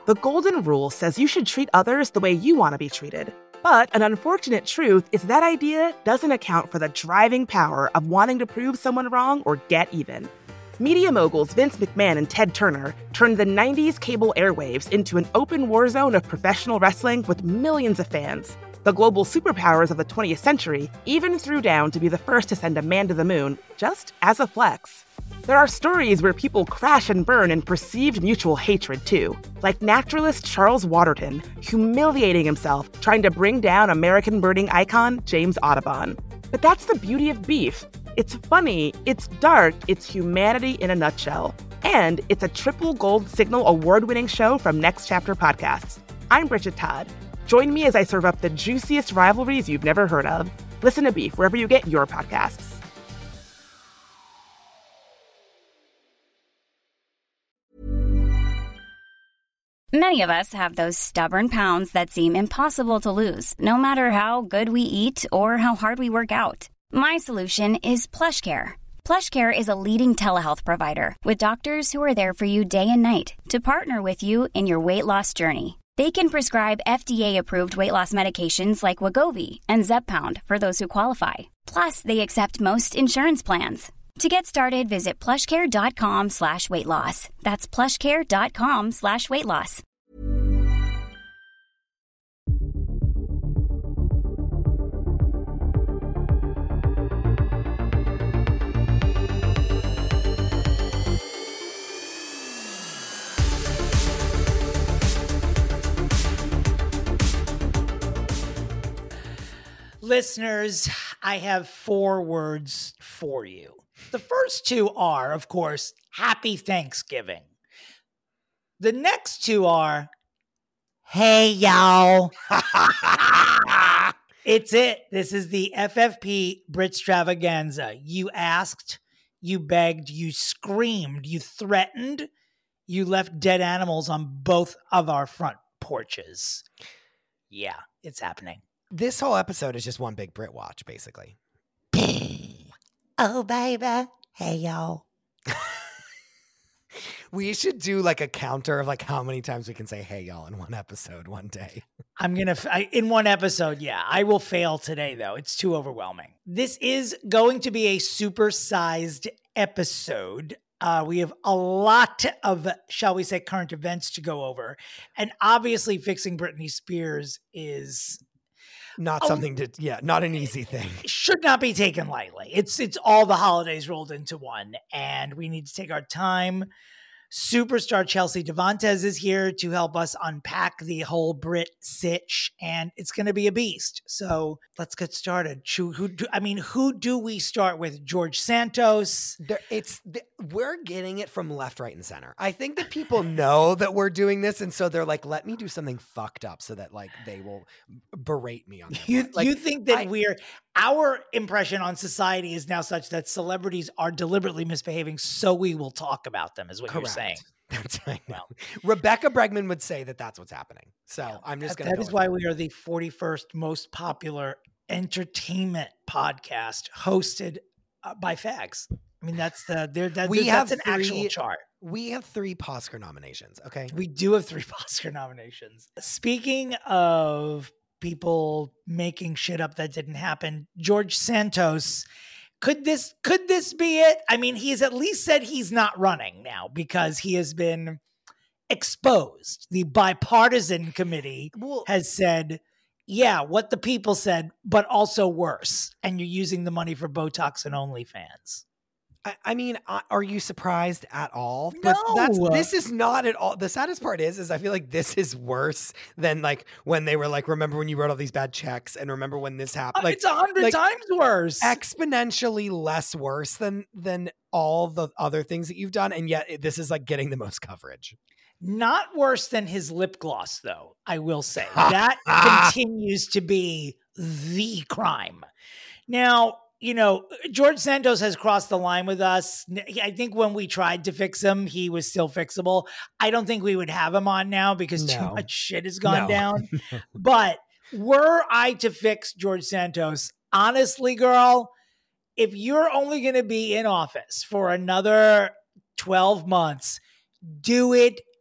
The golden rule says you should treat others the way you want to be treated. But an unfortunate truth is that idea doesn't account for the driving power of wanting to prove someone wrong or get even. Media moguls Vince McMahon and Ted Turner turned the 90s cable airwaves into an open war zone of professional wrestling with millions of fans. The global superpowers of the 20th century even threw down to be the first to send a man to the moon, just as a flex. There are stories where people crash and burn in perceived mutual hatred, too, like naturalist Charles Waterton humiliating himself trying to bring down American birding icon James Audubon. But that's the beauty of beef. It's funny, it's dark, it's humanity in a nutshell. And it's a triple gold signal award-winning show from Next Chapter Podcasts. I'm Bridget Todd. Join me as I serve up the juiciest rivalries you've never heard of. Listen to Beef wherever you get your podcasts. Many of us have those stubborn pounds that seem impossible to lose, no matter how good we eat or how hard we work out. My solution is PlushCare. PlushCare is a leading telehealth provider with doctors who are there for you day and night to partner with you in your weight loss journey. They can prescribe FDA-approved weight loss medications like Wegovy and Zepbound for those who qualify. Plus, they accept most insurance plans. To get started, visit plushcare.com/weightloss. That's plushcare.com/weightloss. Listeners, I have 4 words for you. The first 2 are, of course, Happy Thanksgiving. The next 2 are, hey, y'all. It's it. This is the FFP Britstravaganza. You asked, you begged, you screamed, you threatened, you left dead animals on both of our front porches. Yeah, it's happening. This whole episode is just one big Brit watch, basically. Oh, baby. Hey, y'all. We should do like a counter of like how many times we can say hey, y'all in one episode one day. In one episode, yeah. I will fail today, though. It's too overwhelming. This is going to be a supersized episode. We have a lot of, shall we say, current events to go over. And obviously fixing Britney Spears is... not something not an easy thing. Should not be taken lightly. It's all the holidays rolled into one, and we need to take our time. Superstar Chelsea Devantez is here to help us unpack the whole Brit sitch, and it's going to be a beast. So let's get started. Who do we start with? George Santos. We're getting it from left, right, and center. I think that people know that we're doing this, and so they're like, "Let me do something fucked up so that like they will berate me on." You think that our impression on society is now such that celebrities are deliberately misbehaving, so we will talk about them, is what Correct. You're saying. That's right. Well, Rebecca Bregman would say that that's what's happening. So yeah, I'm just going to. That is why we are the 41st most popular entertainment podcast hosted by fags. I mean, that's an actual chart. We have 3 Oscar nominations. Okay, we do have 3 Oscar nominations. Speaking of people making shit up that didn't happen, George Santos. Could this be it? I mean, he's at least said he's not running now because he has been exposed. The bipartisan committee has said, yeah, what the people said, but also worse. And you're using the money for Botox and OnlyFans. I mean, are you surprised at all? No. This is not at all. The saddest part is I feel like this is worse than like when they were like, remember when you wrote all these bad checks and remember when this happened? Like, it's 100 times worse. Exponentially less worse than all the other things that you've done. And yet this is like getting the most coverage. Not worse than his lip gloss, though, I will say. That continues to be the crime. Now, you know, George Santos has crossed the line with us. I think when we tried to fix him, he was still fixable. I don't think we would have him on now because too much shit has gone down. But were I to fix George Santos, honestly, girl, if you're only going to be in office for another 12 months, do it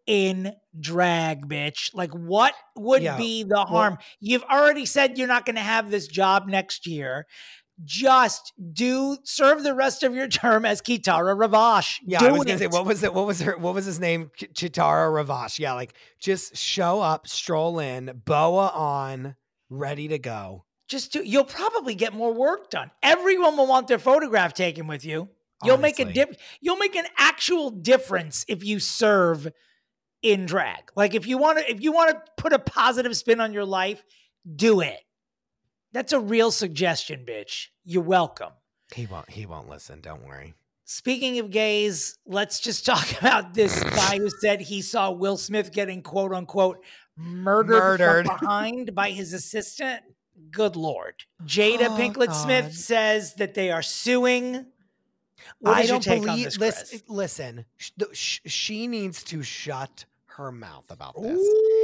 in drag, bitch. Like, what would be the harm? You've already said you're not going to have this job next year. Just serve the rest of your term as Kitara Ravache. Yeah, I was gonna say, what was his name? Kitara Ravache. Yeah, like just show up, stroll in, boa on, ready to go. You'll probably get more work done. Everyone will want their photograph taken with you. You'll make an actual difference if you serve in drag. Like if you want to put a positive spin on your life, do it. That's a real suggestion, bitch. You're welcome. He won't listen. Don't worry. Speaking of gays, let's just talk about this guy who said he saw Will Smith getting quote unquote murdered from behind by his assistant. Good Lord. Jada Pinkett Smith says that they are suing. What is your take on this, Chris? Listen, she needs to shut her mouth about this.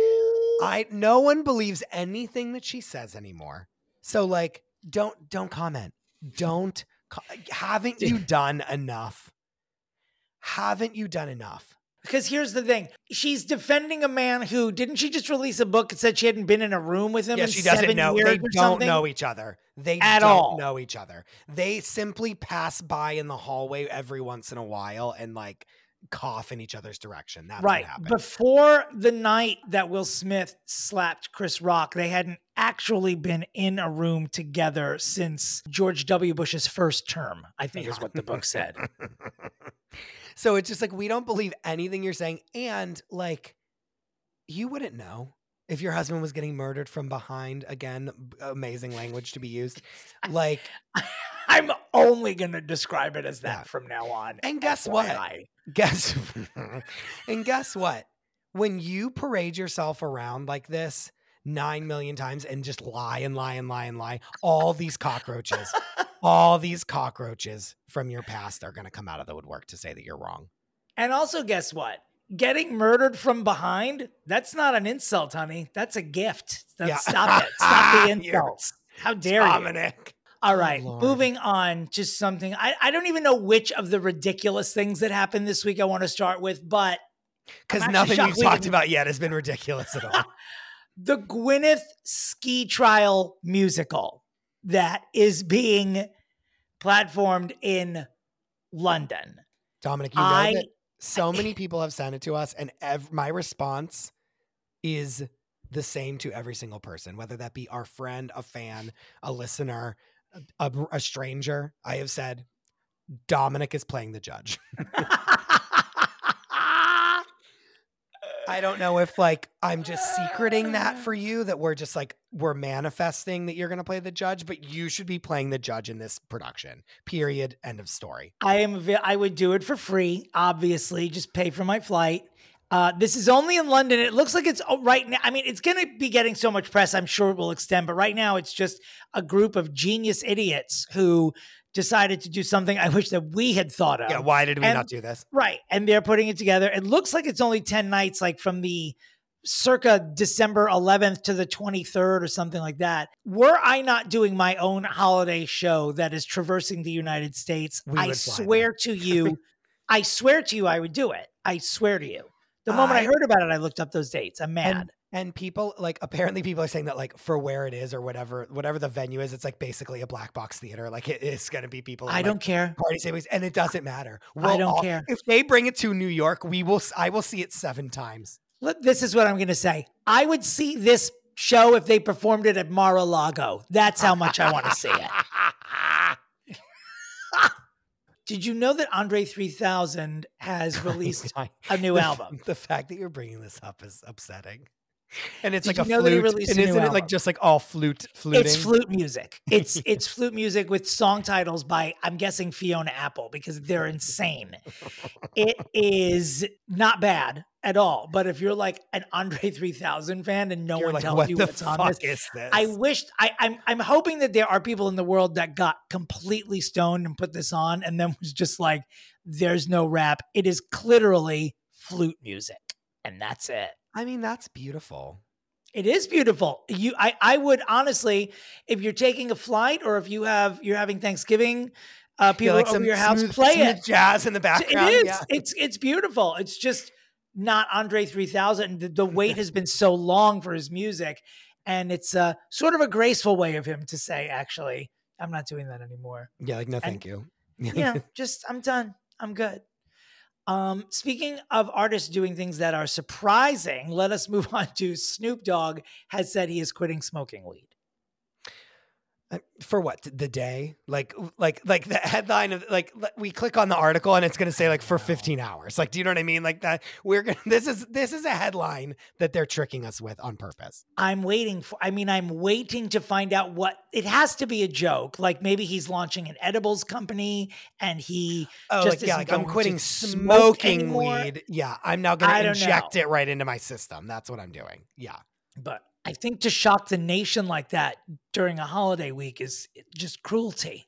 No one believes anything that she says anymore. So like, don't comment. Haven't you done enough? Haven't you done enough? Because here's the thing. She's defending a man who, didn't she just release a book that said she hadn't been in a room with him in 7 years They or don't something? know each other. They At don't all. know each other. They simply pass by in the hallway every once in a while and like cough in each other's direction. That's right. What happened. Before the night that Will Smith slapped Chris Rock, they hadn't actually been in a room together since George W. Bush's first term, I think is what the book said. So it's just like, we don't believe anything you're saying. And like, you wouldn't know if your husband was getting murdered from behind. Again, amazing language to be used. Like, I'm only going to describe it as that from now on. And guess what? Guess what? When you parade yourself around like this 9 million times and just lie and lie and lie and lie, all these cockroaches from your past are going to come out of the woodwork to say that you're wrong. And also, guess what? Getting murdered from behind, that's not an insult, honey. That's a gift. Stop it. Stop the insults. How dare Dominic. You? All right, moving on to something. I don't even know which of the ridiculous things that happened this week I want to start with, but because nothing we've talked about yet has been ridiculous at all. The Gwyneth ski trial musical that is being platformed in London. Dominic, you know that so many people have sent it to us, and my response is the same to every single person, whether that be our friend, a fan, a listener, a stranger. I have said, Dominic is playing the judge. I don't know if like I'm just secreting that for you, that we're just like, we're manifesting that you're going to play the judge, but you should be playing the judge in this production. Period. End of story. I would do it for free. Obviously, just pay for my flight. This is only in London. It looks like it's right now. I mean, it's going to be getting so much press. I'm sure it will extend, but right now it's just a group of genius idiots who decided to do something I wish that we had thought of. Yeah, why did we not do this? Right. And they're putting it together. It looks like it's only 10 nights, like from the circa December 11th to the 23rd or something like that. Were I not doing my own holiday show that is traversing the United States, I swear to you, I would do it. I swear to you. The moment I heard about it, I looked up those dates. I'm mad. And people, like, apparently people are saying that, like, for where it is or whatever the venue is, it's like basically a black box theater. Like, it is going to be people. I don't care. Party savings, and it doesn't matter. I don't care. If they bring it to New York, I will see it 7 times. This is what I'm going to say. I would see this show if they performed it at Mar-a-Lago. That's how much I want to see it. Did you know that Andre 3000 has released a new album? The fact that you're bringing this up is upsetting. And it's like a flute. And isn't it like just like all fluting? It's flute music. It's flute music with song titles by, I'm guessing, Fiona Apple, because they're insane. It is not bad at all. But if you're like an Andre 3000 fan and no one tells you what's on this, I'm hoping that there are people in the world that got completely stoned and put this on and then was just like, there's no rap. It is literally flute music. And that's it. I mean, that's beautiful. It is beautiful. I would honestly, if you're taking a flight or if you're having Thanksgiving, people over your house, play it. Jazz in the background. It is. Yeah. It's beautiful. It's just not Andre 3000. The wait has been so long for his music. And it's sort of a graceful way of him to say, actually, I'm not doing that anymore. Yeah, like, no, thank you. Just, I'm done. I'm good. Speaking of artists doing things that are surprising, let us move on to Snoop Dogg has said he is quitting smoking weed. For what? The day? Like the headline of like we click on the article and it's going to say like for 15 hours. Like, do you know what I mean? Like that this is a headline that they're tricking us with on purpose. I'm waiting to find out what it has to be a joke. Like maybe he's launching an edibles company and he I'm quitting smoking weed. Yeah, I'm now going to inject it right into my system. That's what I'm doing. Yeah. But I think to shock the nation like that during a holiday week is just cruelty.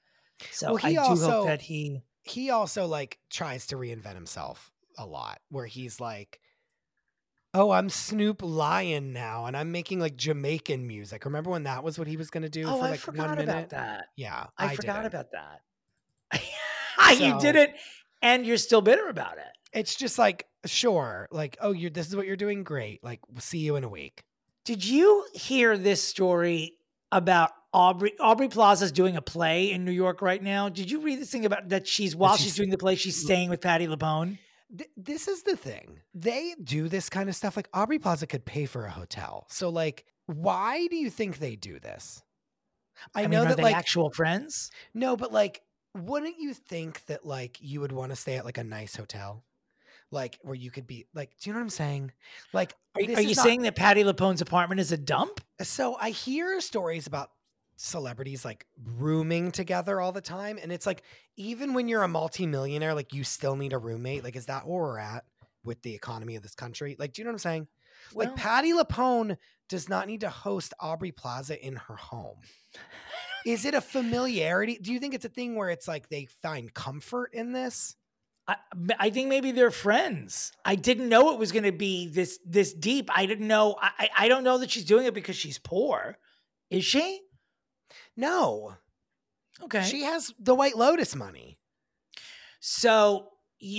So I do hope that he also like tries to reinvent himself a lot, where he's like, "Oh, I'm Snoop Lion now, and I'm making like Jamaican music." Remember when that was what he was going to do? Oh, for like I forgot 1 minute? about that. Yeah, I forgot about that. You didn't, and you're still bitter about it. It's just like, sure, like, oh, this is what you're doing. Great, like, we'll see you in a week. Did you hear this story about Aubrey Plaza's doing a play in New York right now? Did you read this thing about that while she's doing the play, she's staying with Patti LuPone? This is the thing. They do this kind of stuff. Like Aubrey Plaza could pay for a hotel. So like, why do you think they do this? I know that like actual friends? No, but like, wouldn't you think that like you would want to stay at like a nice hotel? Like where you could be like, do you know what I'm saying? Like, are you saying that Patti LuPone's apartment is a dump? So I hear stories about celebrities like rooming together all the time. And it's like, even when you're a multimillionaire, like you still need a roommate. Like, is that where we're at with the economy of this country? Like, do you know what I'm saying? Well, like Patti LuPone does not need to host Aubrey Plaza in her home. Is it a familiarity? Do you think it's a thing where it's like they find comfort in this? I think maybe they're friends. I didn't know it was going to be this deep. I didn't know. I don't know that she's doing it because she's poor. Is she? No. Okay. She has the White Lotus money. So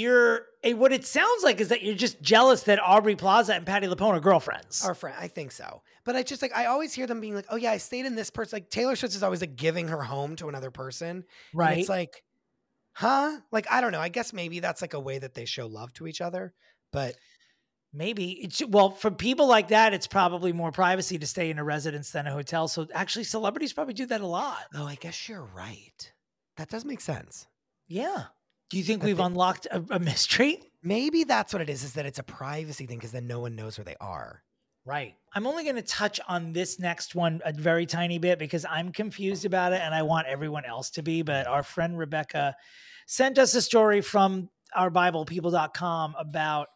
what it sounds like is that you're just jealous that Aubrey Plaza and Patti LuPone are girlfriends. I think so. But I just like, I always hear them being like, oh yeah, I stayed in this person. Like Taylor Swift is always like giving her home to another person. Right. And it's like, huh? Like, I don't know. I guess maybe that's like a way that they show love to each other, but maybe for people like that, it's probably more privacy to stay in a residence than a hotel. So actually celebrities probably do that a lot. Oh, I guess you're right. That does make sense. Yeah. Do you think we've unlocked a mystery? Maybe that's what it is that it's a privacy thing because then no one knows where they are. Right. I'm only going to touch on this next one a very tiny bit because I'm confused about it and I want everyone else to be. But our friend Rebecca sent us a story from our BiblePeople.com about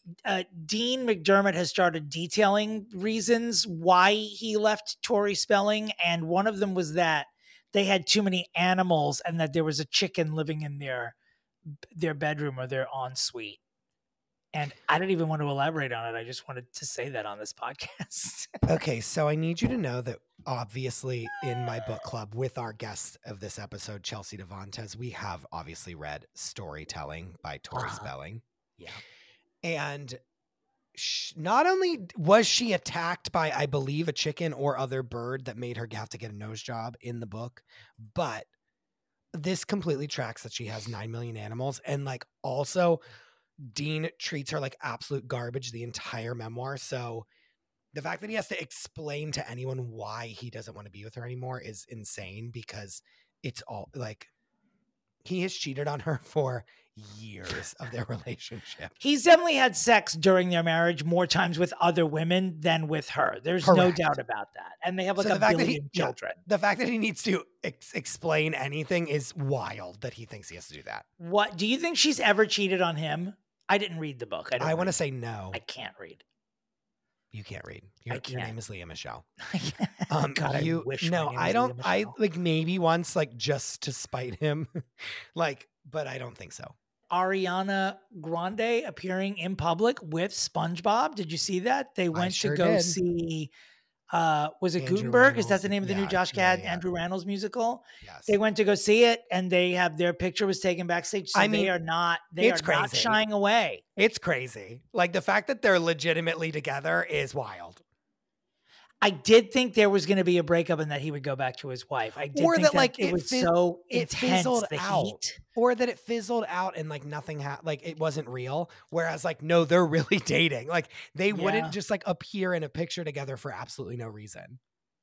Dean McDermott has started detailing reasons why he left Tori Spelling. And one of them was that they had too many animals and that there was a chicken living in their bedroom or their ensuite. And I don't even want to elaborate on it. I just wanted to say that on this podcast. Okay, so I need you to know that obviously in my book club with our guest of this episode, Chelsea Devontes, we have obviously read Storytelling by Tori Spelling. Yeah. And not only was she attacked by, I believe, a chicken or other bird that made her have to get a nose job in the book, but this completely tracks that she has 9 million animals. And like also Dean treats her like absolute garbage the entire memoir. So the fact that he has to explain to anyone why he doesn't want to be with her anymore is insane because it's all like he has cheated on her for years of their relationship. He's definitely had sex during their marriage more times with other women than with her. There's Correct. No doubt about that. And they have like a billion children. The fact that he needs to explain anything is wild that he thinks he has to do that. What do you think she's ever cheated on him? I didn't read the book. I want to say no. I can't read. You can't read. Your name is Leah Michelle. God, I wish I don't. I like maybe once, like just to spite him, like, but I don't think so. Ariana Grande appearing in public with SpongeBob. Did you see that? They went to go see was it Andrew Gutenberg? Is that Rannells. the name of the new Yeah, Josh yeah, Gad, yeah. Andrew Rannells musical? Yes. They went to go see it, and they have their picture was taken backstage. So I mean, they are not it's not crazy. shying away. It's crazy. Like the fact that they're legitimately together is wild. I did think there was going to be a breakup and that he would go back to his wife. I did Or think that, like, it was so it intense, fizzled the out. heat. Or that it fizzled out and like nothing like it wasn't real. Whereas like, no, they're really dating. Like they wouldn't just like appear in a picture together for absolutely no reason.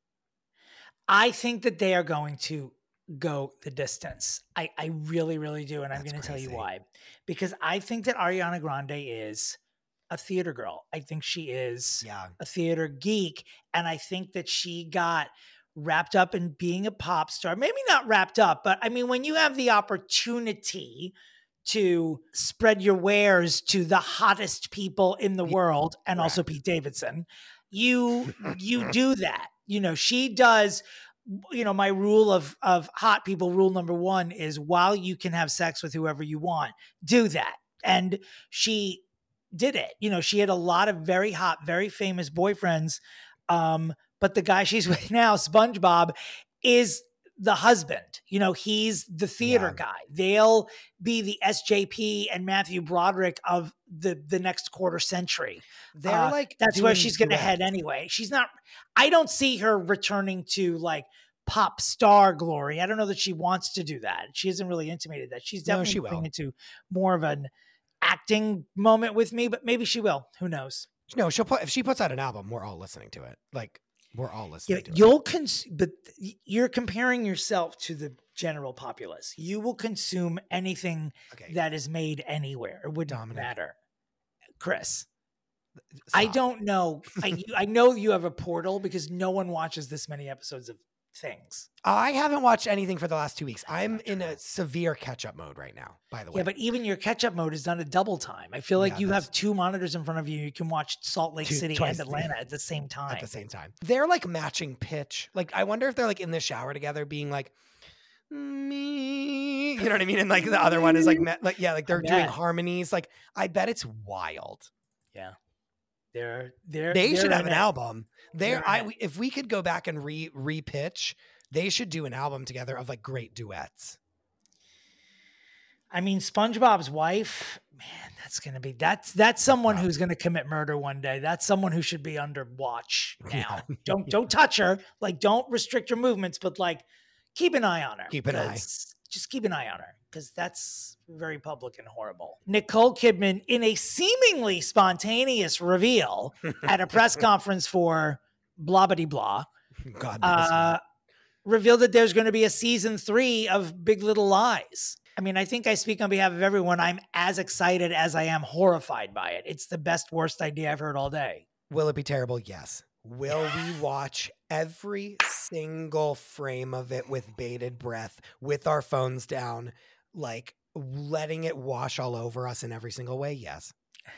I think that they are going to go the distance. I really, really do. And I'm going to tell you why. Because I think that Ariana Grande is a theater girl. I think she is a theater geek. And I think that she got wrapped up in being a pop star. Maybe not wrapped up, but I mean, when you have the opportunity to spread your wares to the hottest people in the world, and also Pete Davidson, you do that. You know, she does. You know, my rule of hot people, rule number one is while you can have sex with whoever you want, do that. And she did it. You know, she had a lot of very hot, very famous boyfriends. But the guy she's with now, SpongeBob, is the husband. You know, he's the theater guy. They'll be the SJP and Matthew Broderick of the next quarter century. They're like, that's where she's going to head anyway. She's not, I don't see her returning to like pop star glory. I don't know that she wants to do that. She hasn't really intimated that. She's definitely going into more of an acting moment with me, but maybe she will. Who knows? No, if she puts out an album, we're all listening to it. Like we're all listening to it. But you're comparing yourself to the general populace. You will consume anything that is made anywhere. It wouldn't matter. Chris, stop. I don't know. I know you have a portal because no one watches this many episodes of things. I haven't watched anything for the last 2 weeks. I'm in a severe catch-up mode right now, by the way. Yeah, but even your catch-up mode is done at double time. I feel like you have two monitors in front of you. You can watch Salt Lake City and Atlanta at the same time. At the same time. They're like matching pitch. Like, I wonder if they're like in the shower together being like, me. You know what I mean? And like the other one is like they're doing harmonies. Like, I bet it's wild. Yeah. They should have an album. If we could go back and re-pitch, they should do an album together of like great duets. I mean, SpongeBob's wife, man, that's someone who's going to commit murder one day. That's someone who should be under watch now. Don't touch her. Like, don't restrict your movements, but like, keep an eye on her. Just keep an eye on her because that's very public and horrible. Nicole Kidman, in a seemingly spontaneous reveal at a press conference for blah, blah, blah, revealed that there's going to be a season 3 of Big Little Lies. I mean, I think I speak on behalf of everyone. I'm as excited as I am horrified by it. It's the best, worst idea I've heard all day. Will it be terrible? Yes. Will we watch every single frame of it with bated breath, with our phones down, like letting it wash all over us in every single way? Yes.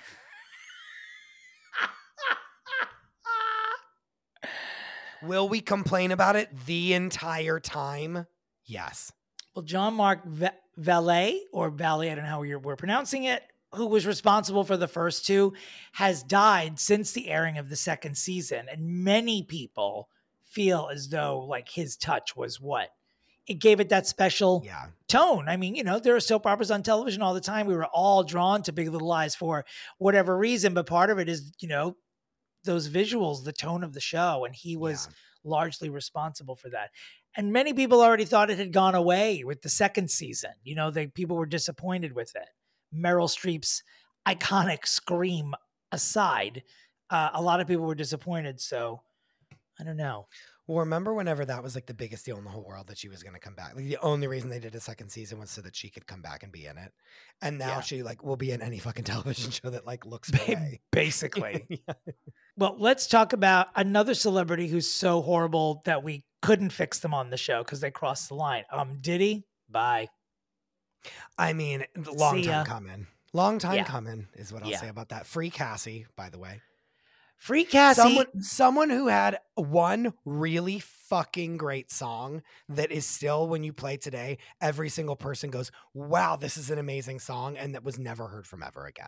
Will we complain about it the entire time? Yes. Well, Jean-Marc Vallée, I don't know how we're pronouncing it, who was responsible for the first 2, has died since the airing of the second season. And many people feel as though like his touch was what it gave it that special tone. I mean, you know, there are soap operas on television all the time. We were all drawn to Big Little Lies for whatever reason, but part of it is, you know, those visuals, the tone of the show. And he was largely responsible for that. And many people already thought it had gone away with the second season. You know, people were disappointed with it. Meryl Streep's iconic scream aside, a lot of people were disappointed. So I don't know. Well, remember whenever that was like the biggest deal in the whole world that she was going to come back? Like the only reason they did a second season was so that she could come back and be in it. And now she like will be in any fucking television show that like looks away. Basically. Well, let's talk about another celebrity who's so horrible that we couldn't fix them on the show because they crossed the line. Diddy, bye. I mean, long time coming. Long time coming is what I'll say about that. Free Cassie, by the way. Free Cassie. Someone who had one really fucking great song that is still, when you play today, every single person goes, wow, this is an amazing song. And that was never heard from ever again.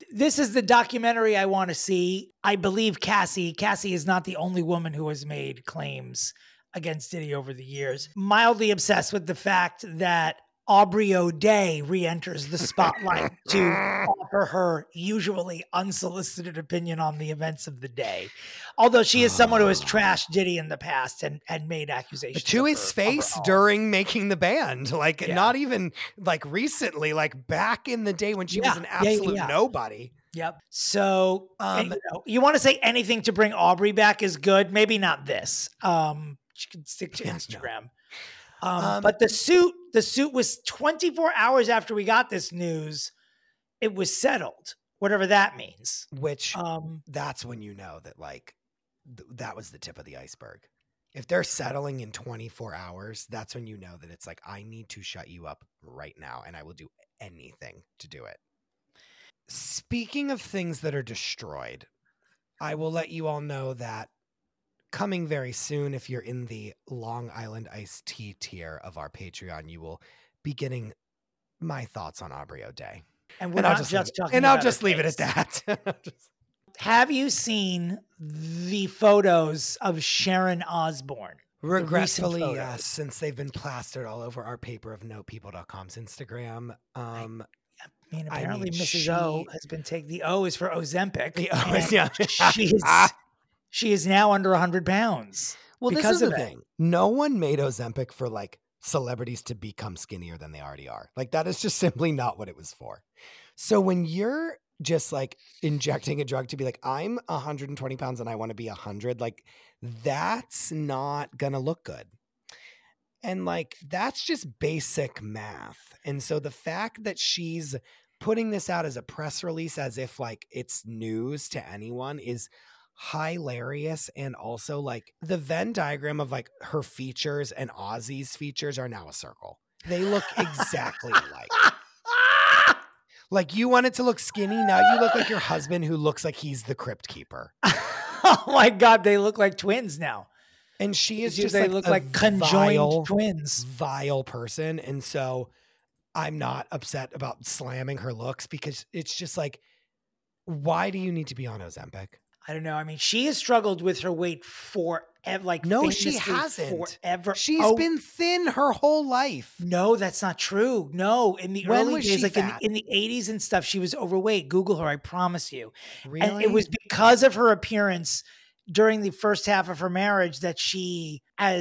This is the documentary I want to see. I believe Cassie is not the only woman who has made claims against Diddy over the years. Mildly obsessed with the fact that Aubrey O'Day re-enters the spotlight to offer her usually unsolicited opinion on the events of the day. Although she is someone who has trashed Diddy in the past and made accusations to his face during making the band. Like not even like recently, like back in the day when she was an absolute nobody. Yep. So you want to say anything to bring Aubrey back is good. Maybe not this. She can stick to Instagram. But the suit was 24 hours after we got this news. It was settled, whatever that means. Which that's when you know that like that was the tip of the iceberg. If they're settling in 24 hours, that's when you know that it's like, I need to shut you up right now, and I will do anything to do it. Speaking of things that are destroyed, I will let you all know that coming very soon, if you're in the Long Island iced tea tier of our Patreon, you will be getting my thoughts on Aubrey O'Day. And I'll just leave it at that. Have you seen the photos of Sharon Osbourne? Regretfully, yes, since they've been plastered all over our paperofnopeople.com's Instagram. Apparently Mrs. O has been taken. The O is for Ozempic. The O is, she is now under 100 pounds. Well, this is the thing. No one made Ozempic for like celebrities to become skinnier than they already are. Like that is just simply not what it was for. So when you're just like injecting a drug to be like, I'm 120 pounds and I want to be 100, like that's not going to look good. And like, that's just basic math. And so the fact that she's putting this out as a press release, as if like it's news to anyone, is hilarious. And also like the Venn diagram of like her features and Ozzy's features are now a circle. They look exactly alike. Like you wanted to look skinny. Now you look like your husband who looks like he's the crypt keeper. Oh my God. They look like twins now. And she is just they look like conjoined twins. Vile person. And so I'm not upset about slamming her looks because it's just like, why do you need to be on Ozempic? I don't know. I mean, she has struggled with her weight forever. Like, no, she hasn't. Forever. She's been thin her whole life. No, that's not true. No, in the early days, like in the 80s and stuff, she was overweight. Google her, I promise you. Really? And it was because of her appearance during the first half of her marriage that she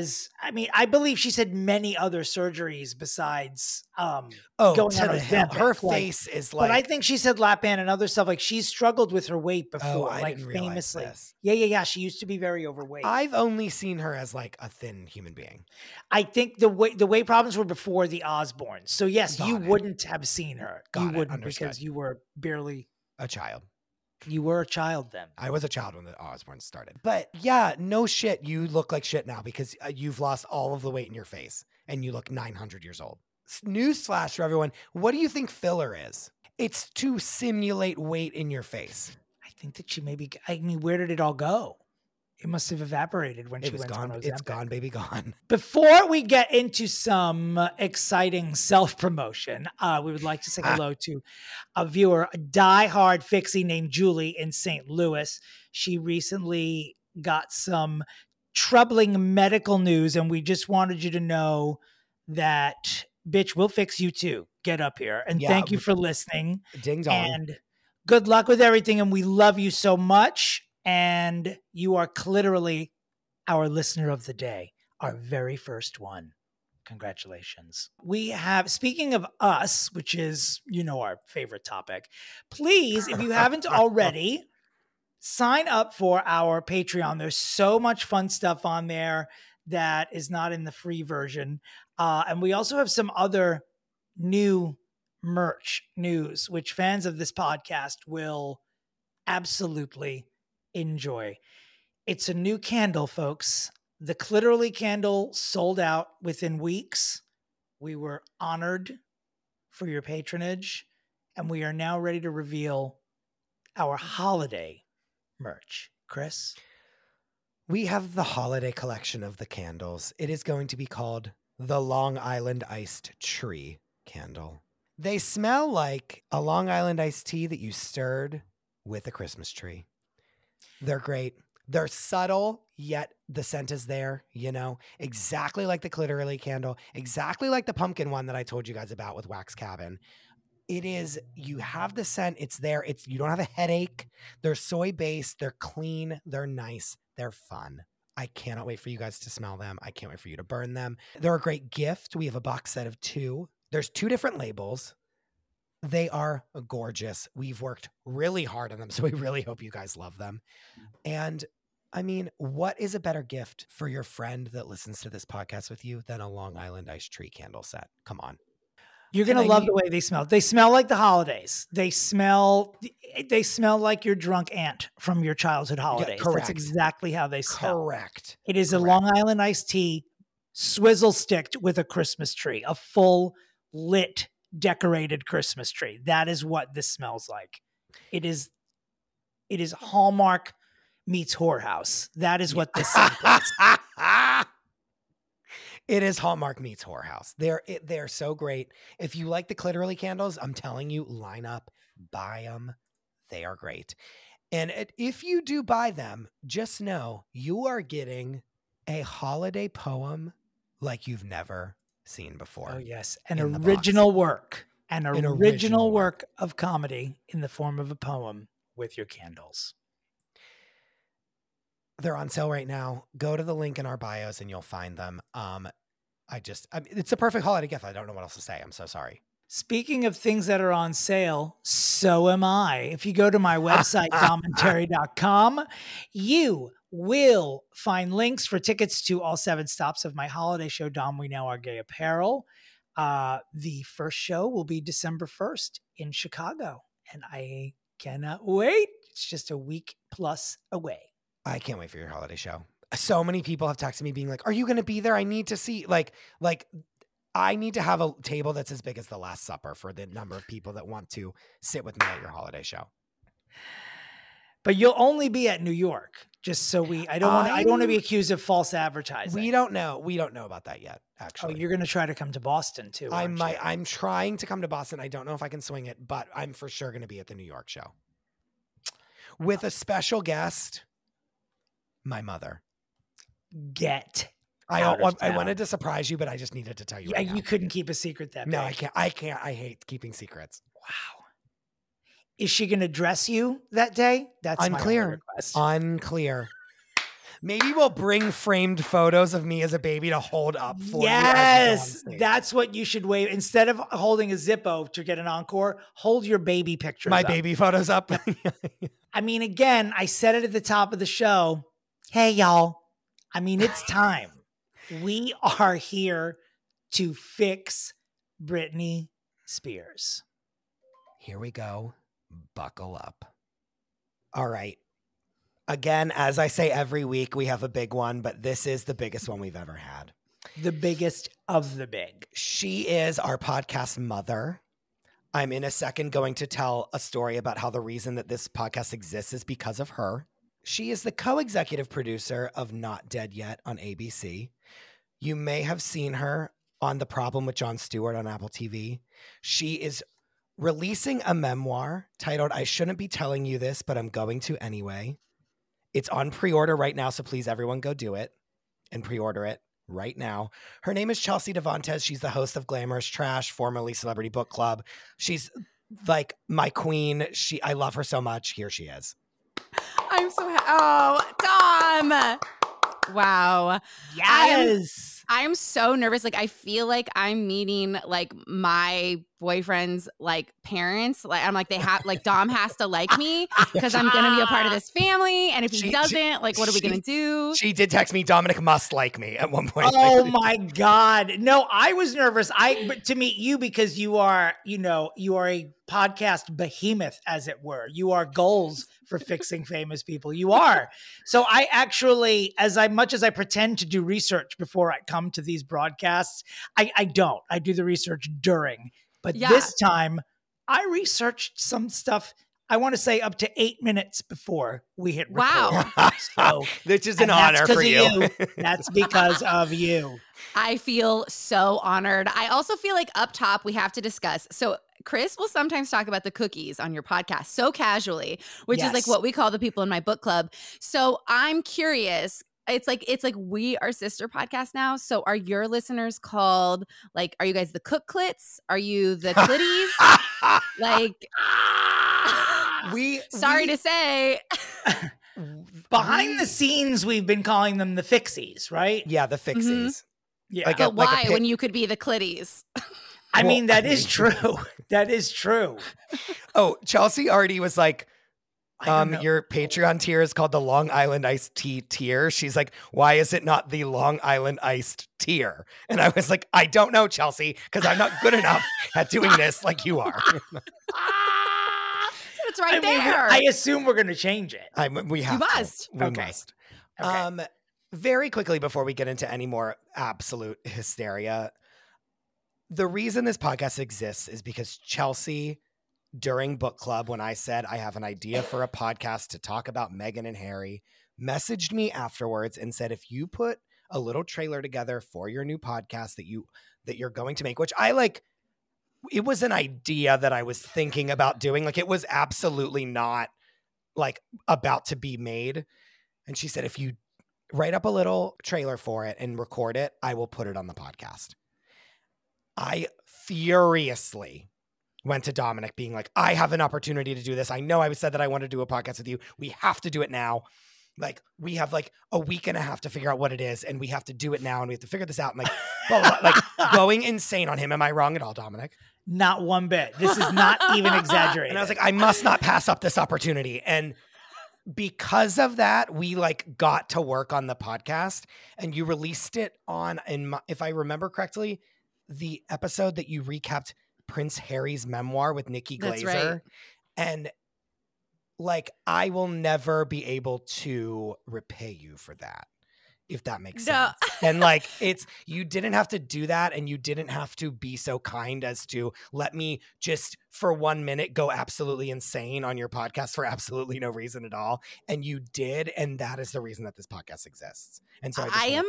I believe she's had many other surgeries besides going on Ozempic. Her face is like, but I think she's had lap band and other stuff. Like she's struggled with her weight before, I didn't famously. This. Yeah. She used to be very overweight. I've only seen her as like a thin human being. I think the weight problems were before the Osbournes. So yes, you wouldn't have seen her. You wouldn't because you were barely a child. You were a child then. I was a child when the Osbournes started. But yeah, no shit. You look like shit now because you've lost all of the weight in your face and you look 900 years old. Newsflash for everyone. What do you think filler is? It's to simulate weight in your face. I think that where did it all go? It must have evaporated when she went on Ozempic. It's gone, baby, gone. Before we get into some exciting self-promotion, we would like to say hello to a viewer, a diehard fixie named Julie in St. Louis. She recently got some troubling medical news, and we just wanted you to know that, bitch, we'll fix you too. Get up here. And thank you for listening. Ding dong. And good luck with everything, and we love you so much. And you are literally our listener of the day, our very first one. Congratulations. We have, speaking of us, which is, our favorite topic, please, if you haven't already, sign up for our Patreon. There's so much fun stuff on there that is not in the free version. And we also have some other new merch news, which fans of this podcast will absolutely enjoy. It's a new candle, folks. The Clitorally candle sold out within weeks. We were honored for your patronage, and we are now ready to reveal our holiday merch. Chris? We have the holiday collection of the candles. It is going to be called the Long Island Iced Tree Candle. They smell like a Long Island iced tea that you stirred with a Christmas tree. They're great. They're subtle, yet the scent is there, exactly like the Clitorally candle, exactly like the pumpkin one that I told you guys about with Wax Cabin. It is, you have the scent, it's there. You don't have a headache. They're soy-based, they're clean, they're nice, they're fun. I cannot wait for you guys to smell them. I can't wait for you to burn them. They're a great gift. We have a box set of 2. There's 2 different labels. They are gorgeous. We've worked really hard on them, so we really hope you guys love them. And I mean, what is a better gift for your friend that listens to this podcast with you than a Long Island iced tree candle set? Come on. You're going to love the way they smell. They smell like the holidays. They smell like your drunk aunt from your childhood holidays. Yeah, correct. That's exactly how they smell. Correct. It is a Long Island iced tea swizzle sticked with a Christmas tree, a full lit decorated Christmas tree. That is what this smells like. It is Hallmark meets whorehouse. That is what this scent is. It is Hallmark meets whorehouse. They're so great. If you like the Clitorally candles, I'm telling you, line up, buy them. They are great. And if you do buy them, just know you are getting a holiday poem like you've never seen before. Oh, yes. An original work. An original work of comedy in the form of a poem with your candles. They're on sale right now. Go to the link in our bios and you'll find them. It's a perfect holiday gift. I don't know what else to say. I'm so sorry. Speaking of things that are on sale, so am I. If you go to my website, domandterry.com, you will find links for tickets to all 7 stops of my holiday show, Dom We Now Are Gay Apparel. The first show will be December 1st in Chicago, and I cannot wait. It's just a week plus away. I can't wait for your holiday show. So many people have texted me being like, are you going to be there? I need to see, like I need to have a table that's as big as the Last Supper for the number of people that want to sit with me at your holiday show. But you'll only be at New York, just so I don't want to be accused of false advertising. We don't know about that yet, actually. Oh, you're going to try to come to Boston too. I'm trying to come to Boston. I don't know if I can swing it, but I'm for sure going to be at the New York show with a special guest, my mother. I wanted to surprise you, but I just needed to tell you. Yeah, right now. You couldn't keep a secret that big. No, I can't. I hate keeping secrets. Wow. Is she going to dress you that day? That's unclear. My request. Unclear. Maybe we'll bring framed photos of me as a baby to hold up for you. Yes, that's what you should wave. Instead of holding a Zippo to get an encore, hold your baby pictures up. Baby photos up. I mean, again, I said it at the top of the show. Hey, y'all. I mean, it's time. We are here to fix Britney Spears. Here we go. Buckle up. All right. Again, as I say every week, we have a big one, but this is the biggest one we've ever had. The biggest of the big. She is our podcast mother. I'm in a second going to tell a story about how the reason that this podcast exists is because of her. She is the co-executive producer of Not Dead Yet on ABC. You may have seen her on The Problem with Jon Stewart on Apple TV. She is releasing a memoir titled I Shouldn't Be Telling You This, But I'm Going to Anyway. It's on pre-order right now, so please everyone go do it and pre-order it right now. Her name is Chelsea Devantez. She's the host of Glamorous Trash, formerly Celebrity Book Club. She's like my queen. I love her so much. Here she is. I'm so Dom. Wow. Yes. I'm so nervous. Like, I feel like I'm meeting like my boyfriend's like parents. Like, I'm like, Dom has to like me because I'm going to be a part of this family. And if he doesn't, what are we going to do? She did text me, Dominic must like me at one point. Oh my God. No, I was nervous. But to meet you because you are a podcast behemoth, as it were. You are goals for fixing famous people. You are. So I actually, as much as I pretend to do research before I come to these broadcasts, I don't. I do the research during. But this time, I researched some stuff I want to say up to 8 minutes before we hit record. Wow. So, Which is an honor for you. That's because of you. I feel so honored. I also feel like up top we have to discuss. So Chris will sometimes talk about the cookies on your podcast so casually, which is like what we call the people in my book club. So I'm curious. It's like we are sister podcasts now. So are your listeners called, like, are you guys the cook clits? Are you the clitties? Like, sorry to say. Behind the scenes, we've been calling them the fixies, right? Yeah, the fixies. Mm-hmm. Yeah. Like but why when you could be the clitties? I mean, that is true. That is true. Oh, Chelsea already was like, your Patreon tier is called the Long Island Iced Tea tier. She's like, why is it not the Long Island Iced tier? And I was like, I don't know, Chelsea, because I'm not good enough at doing this like you are. It's right there. I assume we're going to change it. We have You to. must. We Okay. must. Okay. Very quickly before we get into any more absolute hysteria, the reason this podcast exists is because Chelsea, during book club, when I said I have an idea for a podcast to talk about Meghan and Harry, messaged me afterwards and said, if you put a little trailer together for your new podcast that you're going to make, which I like, it was an idea that I was thinking about doing. Like, it was absolutely not like about to be made. And she said, if you write up a little trailer for it and record it, I will put it on the podcast. I furiously went to Dominic being like, I have an opportunity to do this. I know I said that I want to do a podcast with you. We have to do it now. Like, we have like a week and a half to figure out what it is, and we have to do it now, and we have to figure this out. And like, blah, blah, blah, like going insane on him. Am I wrong at all, Dominic? Not one bit. This is not even exaggerated. And I was like, I must not pass up this opportunity. And because of that, we like got to work on the podcast, and you released it on, if I remember correctly, the episode that you recapped Prince Harry's memoir with Nikki Glaser. That's right. And like, I will never be able to repay you for that, if that makes sense. And like, you didn't have to do that, and you didn't have to be so kind as to let me just for 1 minute go absolutely insane on your podcast for absolutely no reason at all. And you did, and that is the reason that this podcast exists. And so I'm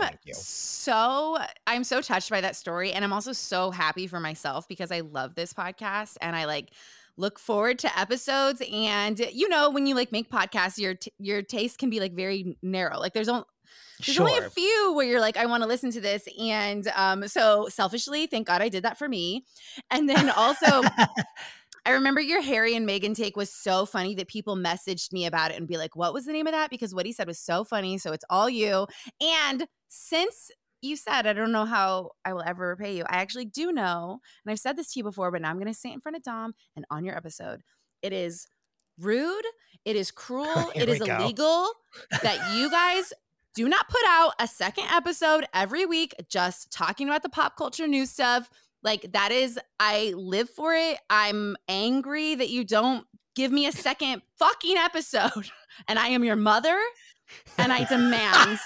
so touched by that story, and I'm also so happy for myself because I love this podcast, and I like look forward to episodes. And you know, when you like make podcasts, your taste can be like very narrow. Like there's only a few where you're like, I want to listen to this. And so selfishly, thank God I did that for me. And then also, I remember your Harry and Meghan take was so funny that people messaged me about it and be like, what was the name of that? Because what he said was so funny. So it's all you. And since you said, I don't know how I will ever repay you, I actually do know. And I've said this to you before, but now I'm going to say it in front of Dom and on your episode. It is rude. It is cruel. It is illegal that you guys do not put out a second episode every week just talking about the pop culture news stuff. Like, that is, I live for it. I'm angry that you don't give me a second fucking episode. And I am your mother, and I demand.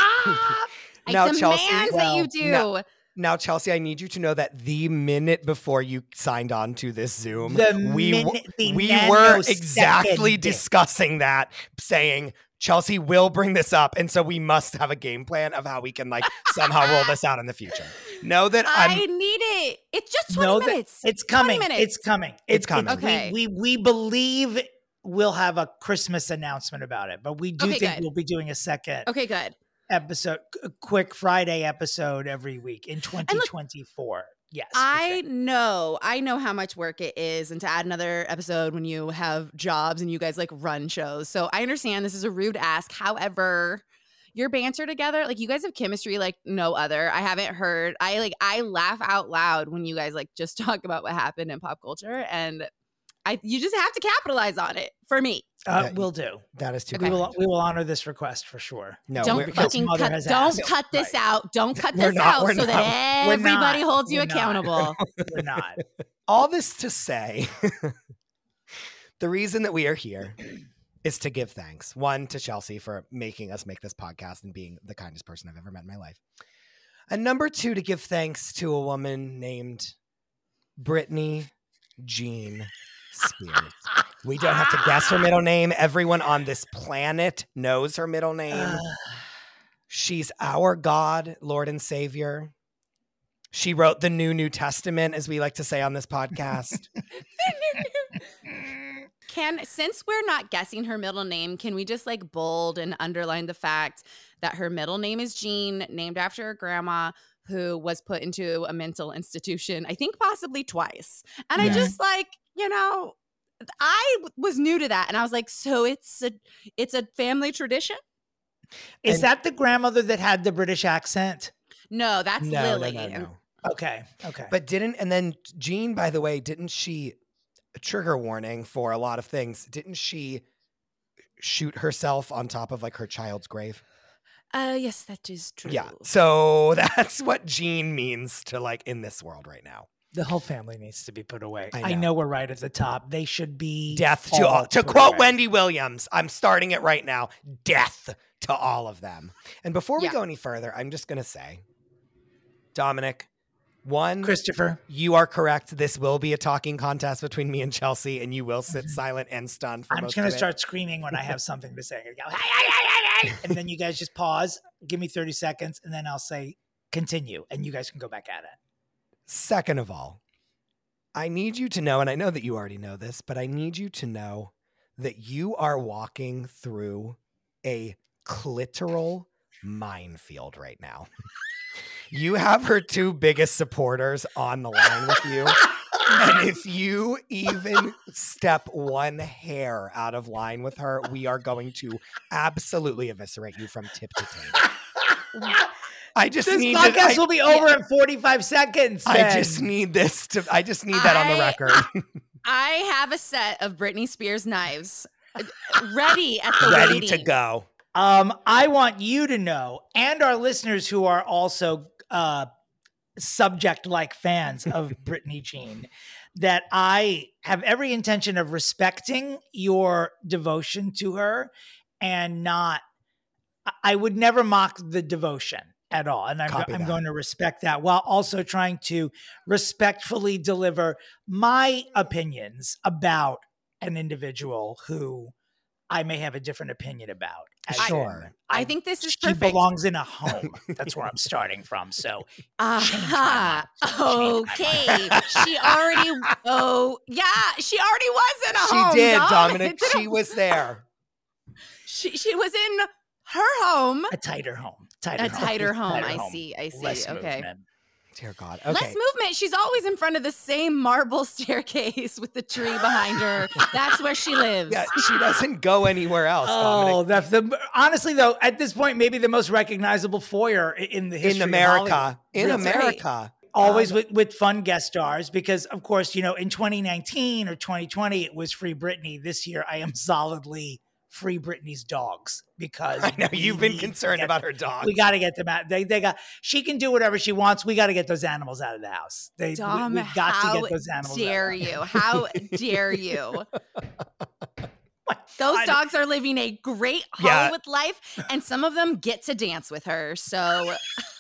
That you do. Now, Chelsea, I need you to know that the minute before you signed on to this Zoom, we were exactly discussing that, saying Chelsea will bring this up, and so we must have a game plan of how we can like somehow roll this out in the future. Know that I need it. It's just 20 minutes. It's coming. 20 minutes. It's coming. It's coming. Okay. We believe we'll have a Christmas announcement about it, but we do think we'll be doing a second. Okay, good. Episode, a quick Friday episode every week in 2024. Yes. I know how much work it is, and to add another episode when you have jobs and you guys like run shows. So I understand this is a rude ask. However, your banter together, like you guys have chemistry like no other. I haven't heard. I laugh out loud when you guys like just talk about what happened in pop culture, and you just have to capitalize on it for me. We'll do. That is too. We will honor this request for sure. No, don't cut this out. Don't cut this out so that everybody holds you accountable. We're not. All this to say, the reason that we are here is to give thanks. One, to Chelsea for making us make this podcast and being the kindest person I've ever met in my life. And number two, to give thanks to a woman named Britney Jean Spears. We don't have to guess her middle name. Everyone on this planet knows her middle name. She's our God, Lord and Savior. She wrote the New Testament, as we like to say on this podcast. Since we're not guessing her middle name, can we just like bold and underline the fact that her middle name is Jean, named after her grandma, who was put into a mental institution, I think possibly twice. And I just like, I was new to that. And I was like, so it's a family tradition? Is that the grandmother that had the British accent? No, that's Lily. No. Okay. But and then Jean, by the way, didn't she, trigger warning for a lot of things, didn't she shoot herself on top of like her child's grave? Yes, that is true. Yeah. So that's what Jean means to like in this world right now. The whole family needs to be put away. I know we're right at the top. They should be death to all. To quote Wendy Williams, I'm starting it right now. Death to all of them. And before we go any further, I'm just going to say, Dominic, Christopher, you are correct. This will be a talking contest between me and Chelsea, and you will sit silent and stunned for I'm just going to start screaming when I have something to say. Go, hey, and then you guys just pause, give me 30 seconds, and then I'll say continue, and you guys can go back at it. Second of all, I need you to know, and I know that you already know this, but I need you to know that you are walking through a clitoral minefield right now. You have her two biggest supporters on the line with you. And if you even step one hair out of line with her, we are going to absolutely eviscerate you from tip to tail. This podcast will be over in 45 seconds. Then. I just need that on the record. I have a set of Britney Spears knives ready at the ready waiting. to go. I want you to know, and our listeners who are also subject-like fans of Britney Jean, that I have every intention of respecting your devotion to her and I would never mock the devotion at all. And I'm going to respect that while also trying to respectfully deliver my opinions about an individual who I may have a different opinion about. Sure. I think this is she perfect. She belongs in a home. That's where I'm starting from. So, okay. She already was in a home. She did, Dominic. She was there. She was in her home. A tighter home. Tighter home. I see. Less okay. Movement. Dear God. Okay. Less movement. She's always in front of the same marble staircase with the tree behind her. That's where she lives. Yeah, she doesn't go anywhere else. Oh, honestly, though, at this point, maybe the most recognizable foyer in the history in America. of Hollywood. In America. Always with fun guest stars, because, of course, in 2019 or 2020, it was Free Britney. This year, I am solidly Free Britney's dogs, because I know you've been concerned about her dogs. We got to get them out. She can do whatever she wants. We got to get those animals out of the house. We got to get those animals. How dare you? Those dogs are living a great Hollywood life, and some of them get to dance with her. So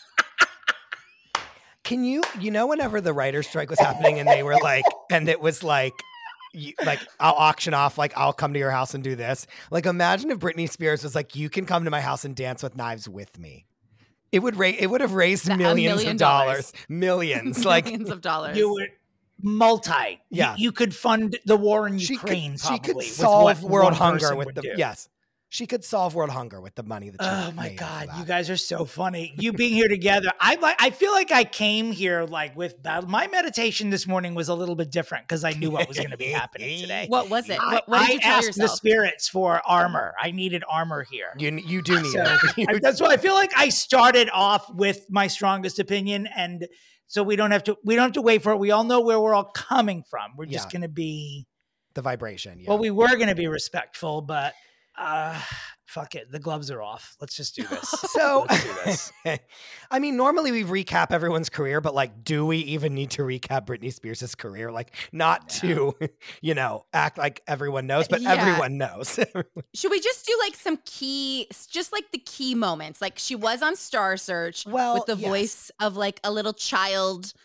can whenever the writer's strike was happening and they were like, and it was like, I'll auction off, I'll come to your house and do this. Imagine if Britney Spears was like, you can come to my house and dance with knives with me. It would have raised millions of dollars. Millions. Millions of dollars. You would you could fund the war in Ukraine. She could solve world hunger with she could solve world hunger with the money that she Oh my God, you guys are so funny. You being here together. I feel like I came here with battle. My meditation this morning was a little bit different because I knew what was going to be happening today. What was it? What did you tell asked yourself? The spirits for armor. I needed armor here. You do need it. That's why I feel like I started off with my strongest opinion, and so we don't have to wait for it. We all know where we're all coming from. We're just going to be the vibration. Yeah. Well, we were going to be respectful, but fuck it. The gloves are off. Let's just do this. So, I mean, normally we recap everyone's career, but do we even need to recap Britney Spears' career? Not to, act like everyone knows, but everyone knows. Should we just do some key, just the key moments? She was on Star Search with the voice of a little child.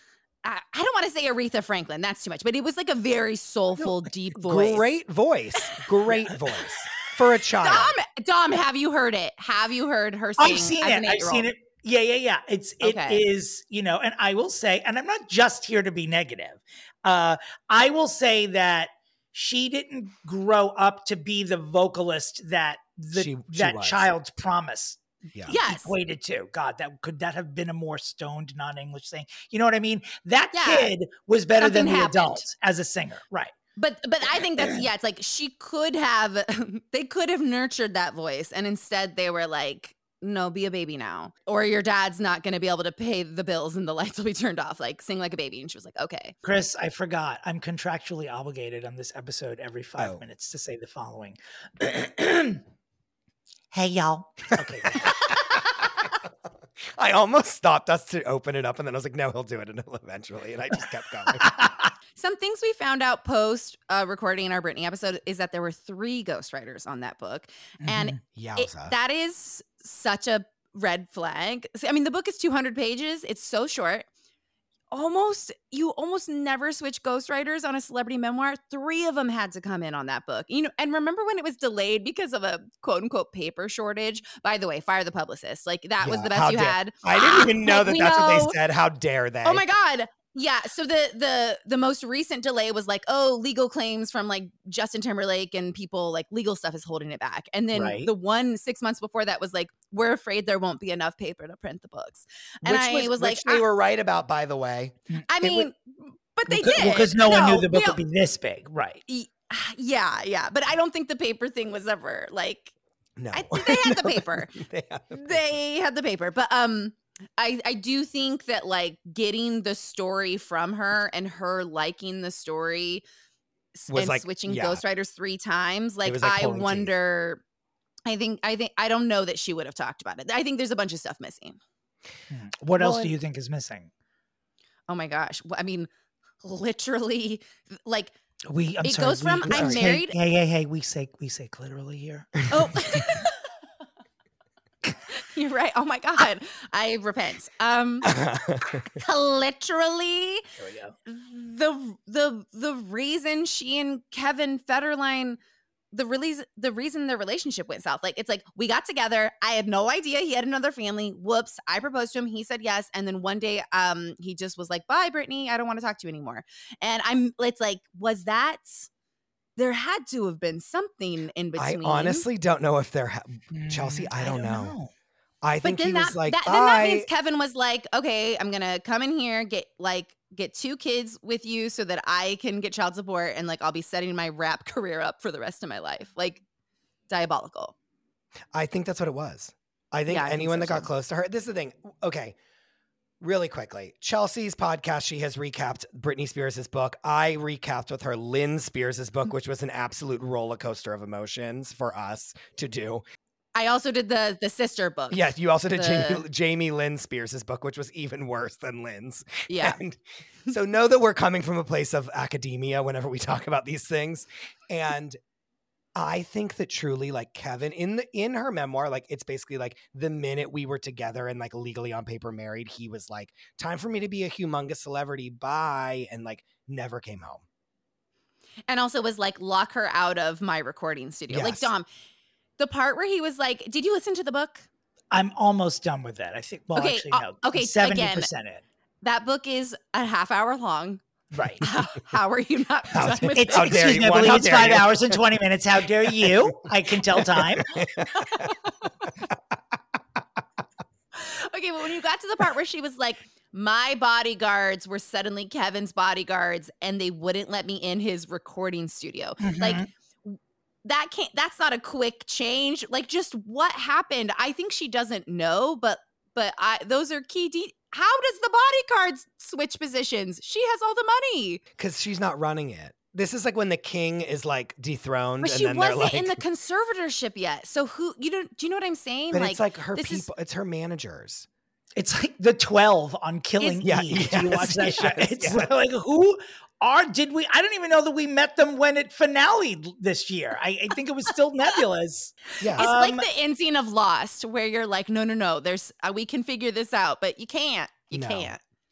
I don't want to say Aretha Franklin. That's too much. But it was like a very soulful, deep voice. Great voice. Great voice. For a child. Dom, have you heard it? Have you heard her sing? I've seen it. Yeah. It is, and I will say, and I'm not just here to be negative. I will say that she didn't grow up to be the vocalist that that child's promise equated to. God, could that have been a more stoned non-English thing? You know what I mean? That kid was better than the adults as a singer, right? But I think that's it's like she could have they could have nurtured that voice, and instead they were like, no, be a baby now, or your dad's not going to be able to pay the bills and the lights will be turned off. Like, sing like a baby. And she was like, okay. Chris, I forgot. I'm contractually obligated on this episode every 5 minutes to say the following. Hey, y'all. Okay. I almost stopped us to open it up, and then I was like, no, he'll do it eventually. And I just kept going. Some things we found out post recording our Britney episode is that there were 3 ghostwriters on that book. And that is such a red flag. I mean, the book is 200 pages. It's so short. You almost never switch ghostwriters on a celebrity memoir. 3 of them had to come in on that book. And remember when it was delayed because of a quote unquote paper shortage? By the way, fire the publicist. Like, that was the best you had. I didn't even know that's what they said. How dare they? Oh my God. Yeah, so the most recent delay was like, legal claims from like Justin Timberlake and people, like legal stuff is holding it back. And then the one 6 months before that was like, we're afraid there won't be enough paper to print the books. And which they were right about, by the way. I mean, but they did. Because no one knew the book would be this big, right? Yeah. But I don't think the paper thing was ever like, no. They had the paper. They had the paper. But I do think that like getting the story from her and her liking the story was and like, switching ghostwriters 3 times, like I wonder. I don't know that she would have talked about it. I think there's a bunch of stuff missing. What else do you think is missing? Oh my gosh. I mean, literally, like I'm married. Hey, we say literally here. Oh. You're right. Oh my God. I repent. Literally, the reason she and Kevin Federline, the reason their relationship went south, like it's like we got together. I had no idea he had another family. Whoops. I proposed to him. He said yes. And then one day, he just was like, bye, Britney. I don't want to talk to you anymore. And it's like, was that? There had to have been something in between. I honestly don't know if Chelsea, I don't know. I think he was like, then that means Kevin was like, okay, I'm going to come in here, get 2 kids with you so that I can get child support. And like, I'll be setting my rap career up for the rest of my life. Like, diabolical. I think that's what it was. I think anyone that got close to her, this is the thing. Okay. Really quickly, Chelsea's podcast, she has recapped Britney Spears' book. I recapped with her Lynn Spears' book, which was an absolute roller coaster of emotions for us to do. I also did the sister book. Yes, you also did Jamie Lynn Spears' book, which was even worse than Lynn's. Yeah. And so know that we're coming from a place of academia whenever we talk about these things. And I think that truly, like Kevin, in her memoir, like it's basically like the minute we were together and like legally on paper married, he was like, time for me to be a humongous celebrity. Bye. And like never came home. And also was like, lock her out of my recording studio. Yes. Like Dom. The part where he was like, did you listen to the book? I'm almost done with it. I think, actually, no. Okay, 70% it. That book is a half hour long. Right. How are you not done with it? Excuse me, I believe it's 5 hours and 20 minutes. How dare you? I can tell time. Okay, but when you got to the part where she was like, my bodyguards were suddenly Kevin's bodyguards and they wouldn't let me in his recording studio. Mm-hmm. Like, that's not a quick change. Like, just what happened? I think she doesn't know, but those are key. How does the bodyguards switch positions? She has all the money. Because she's not running it. This is like when the king is like dethroned. But she wasn't in the conservatorship yet. So do you know what I'm saying? But it's like her people, it's her managers. It's like the 12 on Killing Eve. Yes, do you watch that show? It's like, who did we? I don't even know that we met them when it finale this year. I think it was still nebulous. Yeah, it's like the ending of Lost, where you're like, no. There's we can figure this out, but you can't. You can't.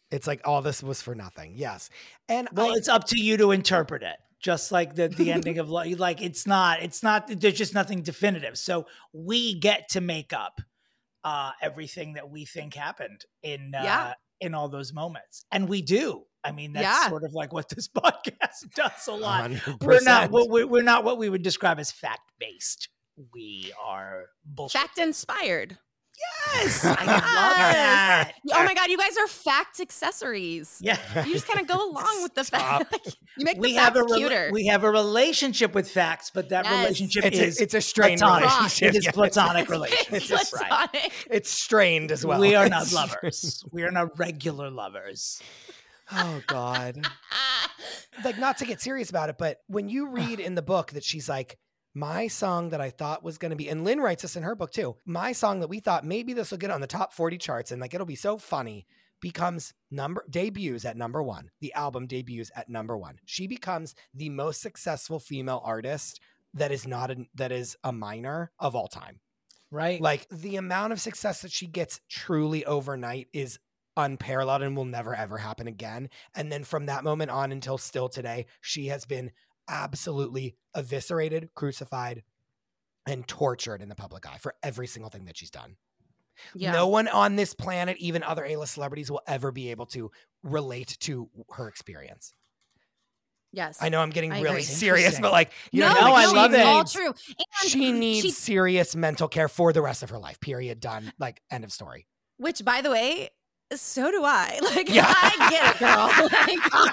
It's like all this was for nothing. Yes. And Well, it's up to you to interpret it. Just like the ending of like it's not there's just nothing definitive. So we get to make up everything that we think happened in all those moments. And we do. I mean, that's sort of like what this podcast does a lot. 100%. We're not what we would describe as fact-based. We are bullshit. Fact-inspired. Yes, I love that. Oh my God, you guys are fact accessories. Yeah, you just kind of go along with the fact. You make the facts cuter. We have a relationship with facts, but that relationship it's a strained platonic. relationship. It is platonic relationship. It's platonic. Right. It's strained as well. We are not lovers. We are not regular lovers. Oh God. Like, not to get serious about it, but when you read in the book that she's like, my song that I thought was going to be, and Lynn writes this in her book too, my song that we thought maybe this will get on the top 40 charts and like it'll be so funny, debuts at number 1. The album debuts at number 1. She becomes the most successful female artist that is a minor of all time. Right. Like, the amount of success that she gets truly overnight is unparalleled and will never ever happen again. And then from that moment on until still today, she has been absolutely eviscerated, crucified, and tortured in the public eye for every single thing that she's done. Yeah. No one on this planet, even other A-list celebrities, will ever be able to relate to her experience. Yes. I know I'm getting really serious, but like, I love it. All true. And she needs serious mental care for the rest of her life, period, done, like, end of story. Which, by the way, so do I. Like, I get it, girl.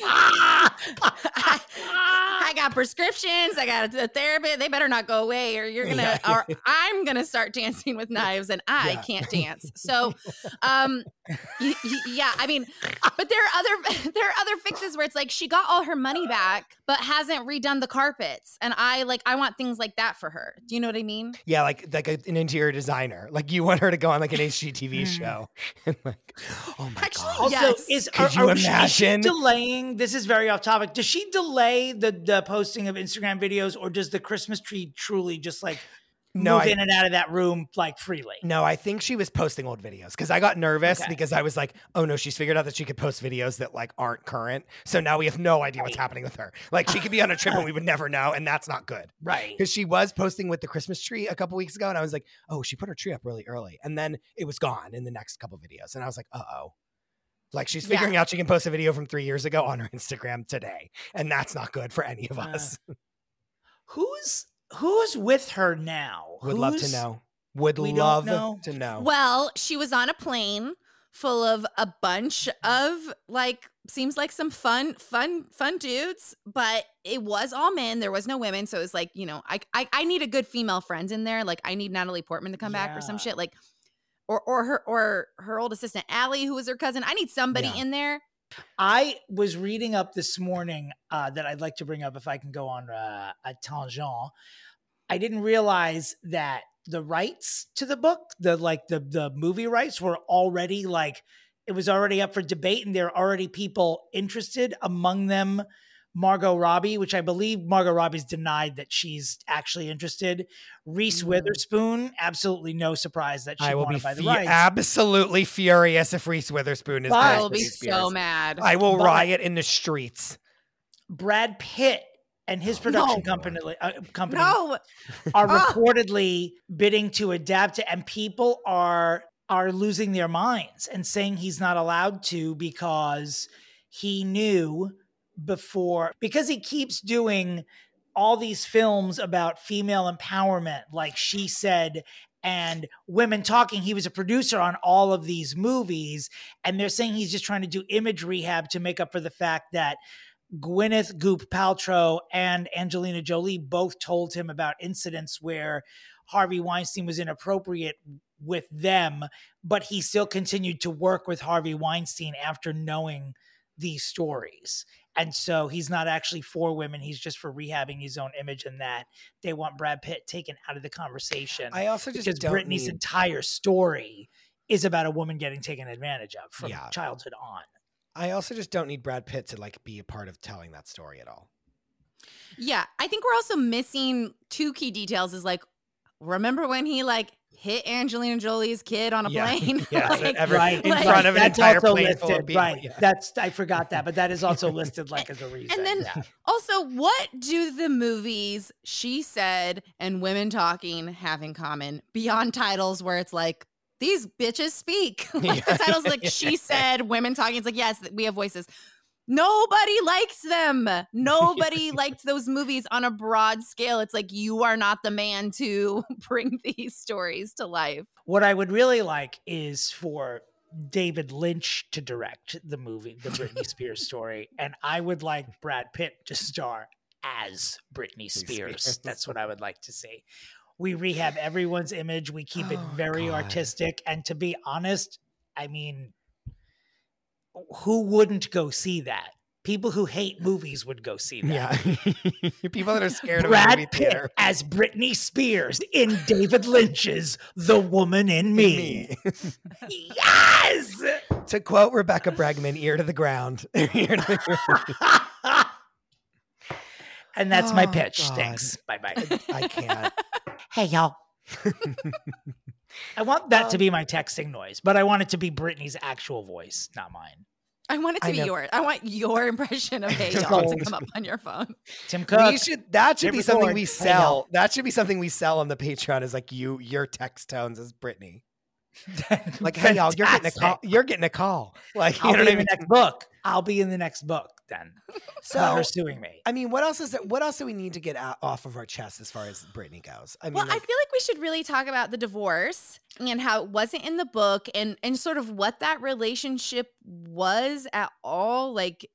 I got prescriptions. I got a therapist. They better not go away, or or I'm gonna start dancing with knives, and I can't dance. So, yeah. I mean, but there are other fixes where it's like she got all her money back, but hasn't redone the carpets, and I want things like that for her. Do you know what I mean? Yeah, like an interior designer. Like, you want her to go on like an HGTV show. And like, oh my God. Also, yes. Could you imagine? Is she delaying? This is very off topic. Does she delay the posting of Instagram videos, or does the Christmas tree truly just like move in and out of that room like freely? No, I think she was posting old videos, because I got nervous because I was like, oh no, she's figured out that she could post videos that like aren't current. So now we have no idea what's happening with her. Like, she could be on a trip and we would never know, and that's not good. Right. Because she was posting with the Christmas tree a couple weeks ago, and I was like, oh, she put her tree up really early. And then it was gone in the next couple videos. And I was like, uh-oh. Like, she's figuring out she can post a video from 3 years ago on her Instagram today. And that's not good for any of us. Who's with her now? Would love to know. Would love to know. Well, she was on a plane full of a bunch of like, seems like some fun dudes, but it was all men. There was no women. So it was like, I need a good female friend in there. Like, I need Natalie Portman to come back or some shit. Like, or her old assistant Allie, who was her cousin. I need somebody in there. I was reading up this morning that I'd like to bring up if I can go on a tangent. I didn't realize that the rights to the book, the movie rights, were already it was already up for debate, and there are already people interested, among them Margot Robbie, which I believe Margot Robbie's denied that she's actually interested. Reese Witherspoon, absolutely no surprise that she wanted by the rights. Absolutely furious if Reese Witherspoon is. I will be so mad. I will riot in the streets. Brad Pitt and his production company are reportedly bidding to adapt it, and people are losing their minds and saying he's not allowed to because he knew before, because he keeps doing all these films about female empowerment, like She Said, and Women Talking. He was a producer on all of these movies, and they're saying he's just trying to do image rehab to make up for the fact that Gwyneth Goop Paltrow and Angelina Jolie both told him about incidents where Harvey Weinstein was inappropriate with them, but he still continued to work with Harvey Weinstein after knowing these stories. And so he's not actually for women. He's just for rehabbing his own image, and that they want Brad Pitt taken out of the conversation. I also just because Britney's entire story is about a woman getting taken advantage of from childhood on. I also just don't need Brad Pitt to be a part of telling that story at all. Yeah. I think we're also missing two key details is remember when he hit Angelina Jolie's kid on a plane. Yes, Right, in front of an that's entire also plane full of listed, people. right? Yeah. I forgot that, but that is also listed like as a reason. And then also, what do the movies She Said and Women Talking have in common beyond titles where it's like, these bitches speak? Like the titles like She Said, Women Talking. It's like, yes, we have voices. Nobody likes them. Nobody liked those movies on a broad scale. It's like, you are not the man to bring these stories to life. What I would really like is for David Lynch to direct the movie, the Britney Spears story. And I would like Brad Pitt to star as Britney Spears. That's what I would like to see. We rehab everyone's image. We keep it very artistic. And to be honest, I mean, who wouldn't go see that? People who hate movies would go see that. Yeah. People that are scared of Brad a movie Pitt theater. as Britney Spears in David Lynch's The Woman in Me. Yes! To quote Rebecca Bregman, ear to the ground. Ear to the ground. And that's my Oh, pitch. God. Thanks. Bye-bye. I can't. Hey, y'all. I want that to be my texting noise, but I want it to be Britney's actual voice, not mine. I want it to be yours. I want your impression of Hey Y'all to come up on your phone. Tim Cook. That should be something we Hey, sell. y'all. That should be something we sell on the Patreon is like your text tones as Britney. Like, hey y'all, you're getting a call. Fantastic. You're getting a call. Like, you I'll know be what I in mean? the next book. I'll be in the next book then. So, Not her suing me. I mean, what else is that? What else do we need to get off of our chest as far as Britney goes? I mean, Well, I feel like we should really talk about the divorce and how it wasn't in the book and sort of what that relationship was at all. Like,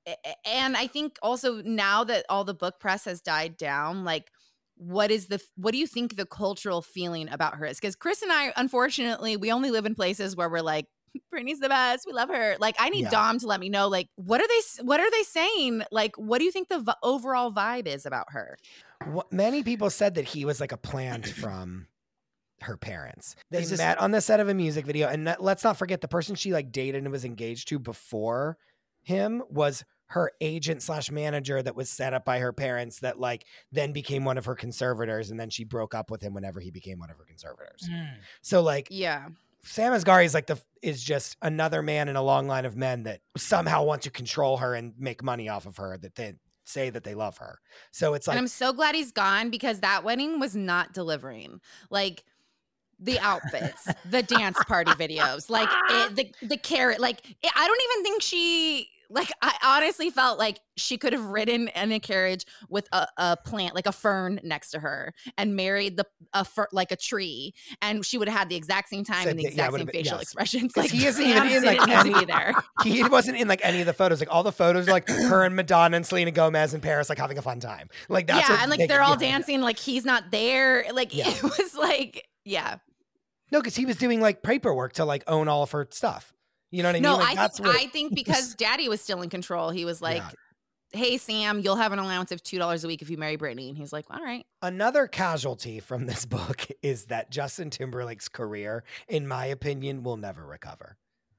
and I think also now that all the book press has died down, like, what do you think the cultural feeling about her is? Because Chris and I, unfortunately, we only live in places where we're like, Britney's the best. We love her. Like, I need Dom to let me know, like, what are they saying? Like, what do you think the overall vibe is about her? many people said that he was like a plant from her parents. They Is this- met on the set of a music video, and let's not forget the person she like dated and was engaged to before him was her agent / manager that was set up by her parents that like then became one of her conservators, and then she broke up with him whenever he became one of her conservators. So like, Yeah. Sam Asghari is like is just another man in a long line of men that somehow want to control her and make money off of her, that they say that they love her. So it's like, And I'm so glad he's gone because that wedding was not delivering. Like the outfits, the dance party videos, like the carrot, like I don't even think she, like, I honestly felt like she could have ridden in a carriage with a plant, like a fern next to her, and married like a tree, and she would have had the exact same time and the exact same facial expressions. Like he isn't Sam even in like didn't need any, to be there. he wasn't in like any of the photos. Like all the photos are like her and Madonna and Selena Gomez in Paris, like having a fun time. Like that's yeah, what and like they're all dancing, like he's not there. Like it was like, yeah. No, because he was doing like paperwork to like own all of her stuff. You know what I mean? No, Like, I think because Daddy was still in control, he was like, hey, Sam, you'll have an allowance of $2 a week if you marry Britney. And he's like, all right. Another casualty from this book is that Justin Timberlake's career, in my opinion, will never recover.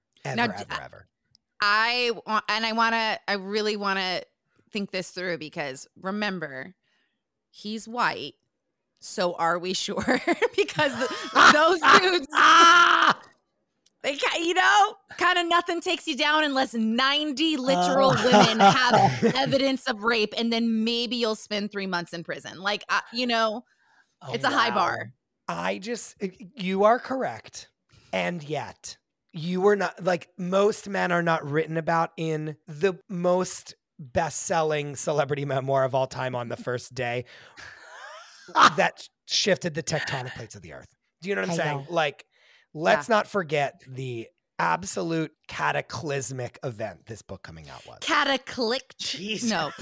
Ever. I really want to think this through because remember, he's white. So are we sure? Because those dudes, they, you know, kind of nothing takes you down unless 90 literal women have evidence of rape, and then maybe you'll spend 3 months in prison. Like, you know, it's a high bar. You are correct. And yet, you were not, like, most men are not written about in the most best-selling celebrity memoir of all time on the first day that shifted the tectonic plates of the earth. Do you know what I'm saying? Like, let's not forget the absolute cataclysmic event this book coming out was. Cataclysmic. No,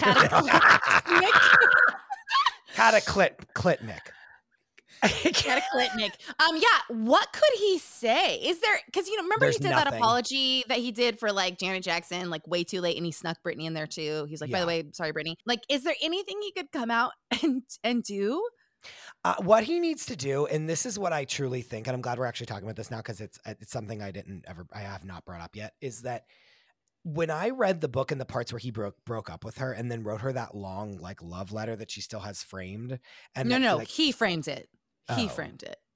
Cataclysmic. Cataclysmic. Yeah. What could he say? Is there? Because remember There's he did that nothing. apology that he did for like Janet Jackson, like way too late, and he snuck Britney in there too. He's like, by the way, sorry, Britney. Like, is there anything he could come out and do? What he needs to do, and this is what I truly think, and I'm glad we're actually talking about this now because it's something I have not brought up yet, is that when I read the book and the parts where he broke up with her and then wrote her that long like love letter that she still has framed, and No, he framed it. He framed it.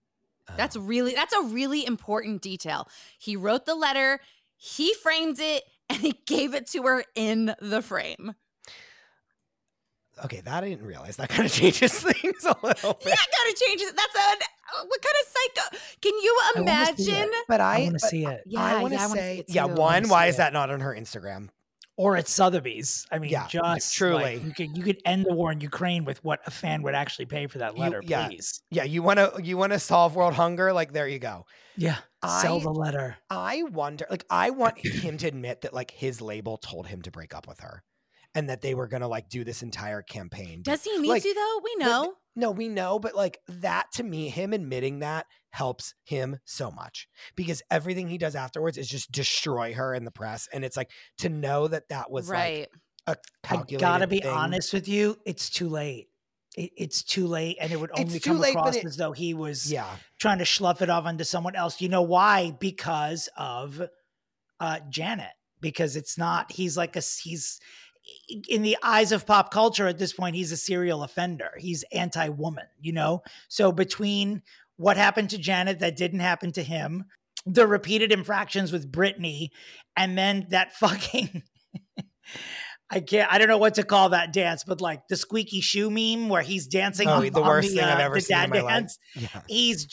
That's a really important detail. He wrote the letter, he framed it, and he gave it to her in the frame. Okay, that I didn't realize. That kind of changes things a little bit. Yeah, kind of changes. What kind of psycho? Can you imagine? But I want to see it. Yeah, I want to I wanna say, see it yeah, too. one, why is that not on her Instagram? Or at Sotheby's. I mean, Yeah, just truly. like, you could end the war in Ukraine with what a fan would actually pay for that letter, yeah. please. Yeah, you want to solve world hunger? Like, there you go. Yeah, sell the letter. I wonder, like, I want him to admit that, like, his label told him to break up with her and that they were going to, like, do this entire campaign. Does he need to, though? We know. No, we know, but, like, that, to me, him admitting that helps him so much because everything he does afterwards is just destroy her in the press. And it's like, to know that was right. like a calculated I gotta be thing. honest with you, it's too late. It's too late, and it would only too come late, across but as though he was Yeah. trying to slough it off onto someone else. You know why? Because of Janet. Because it's not, he's in the eyes of pop culture at this point, he's a serial offender. He's anti-woman, you know? So between what happened to Janet that didn't happen to him, the repeated infractions with Britney, and then that fucking... I don't know what to call that dance, but like the squeaky shoe meme where he's dancing on the worst thing I've ever the seen in dad my dance. life. Yeah.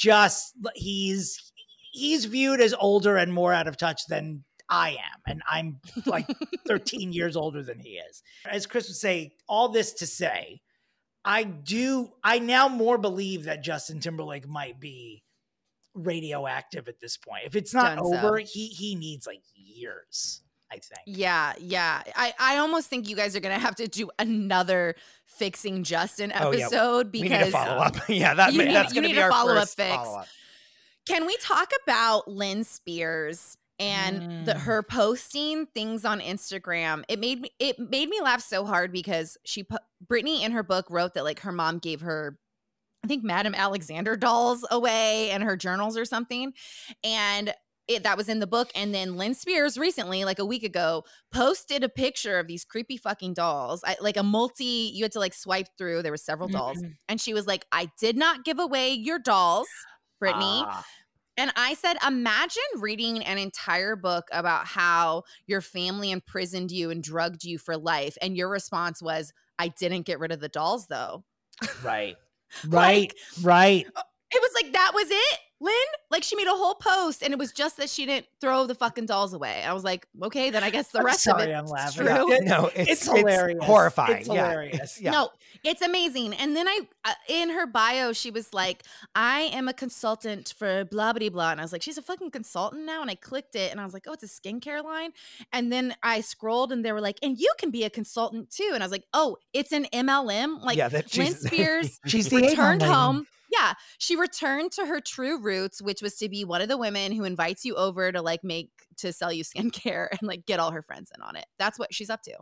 He's viewed as older and more out of touch than I am. And I'm like 13 years older than he is. As Chris would say, all this to say, I now more believe that Justin Timberlake might be radioactive at this point. If it's not over, he needs like years, I think. Yeah. I almost think you guys are going to have to do another Fixing Justin episode because we need a follow-up. Yeah, that's going to be our first follow-up. Can we talk about Lynn Spears and her posting things on Instagram? It made me laugh so hard because Britney in her book wrote that like her mom gave her, I think, Madame Alexander dolls away and her journals or something. And that was in the book. And then Lynn Spears recently, like a week ago, posted a picture of these creepy fucking dolls. You had to like swipe through. There were several dolls. And she was like, I did not give away your dolls, Britney. And I said, imagine reading an entire book about how your family imprisoned you and drugged you for life. And your response was, I didn't get rid of the dolls though. Right. Right. Right. It was like, that was it, Lynn? Like she made a whole post and it was just that she didn't throw the fucking dolls away. I was like, okay, then I guess the rest of it is true. Yeah. No, it's hilarious. It's Horrifying. It's hilarious. Yeah. No, it's amazing. And then in her bio, she was like, I am a consultant for blah, blah, blah. And I was like, she's a fucking consultant now. And I clicked it and I was like, oh, it's a skincare line. And then I scrolled and they were like, and you can be a consultant too. And I was like, oh, it's an MLM. Like Lynn Spears she's returned home. Yeah, she returned to her true roots, which was to be one of the women who invites you over to to sell you skincare and like get all her friends in on it. That's what she's up to.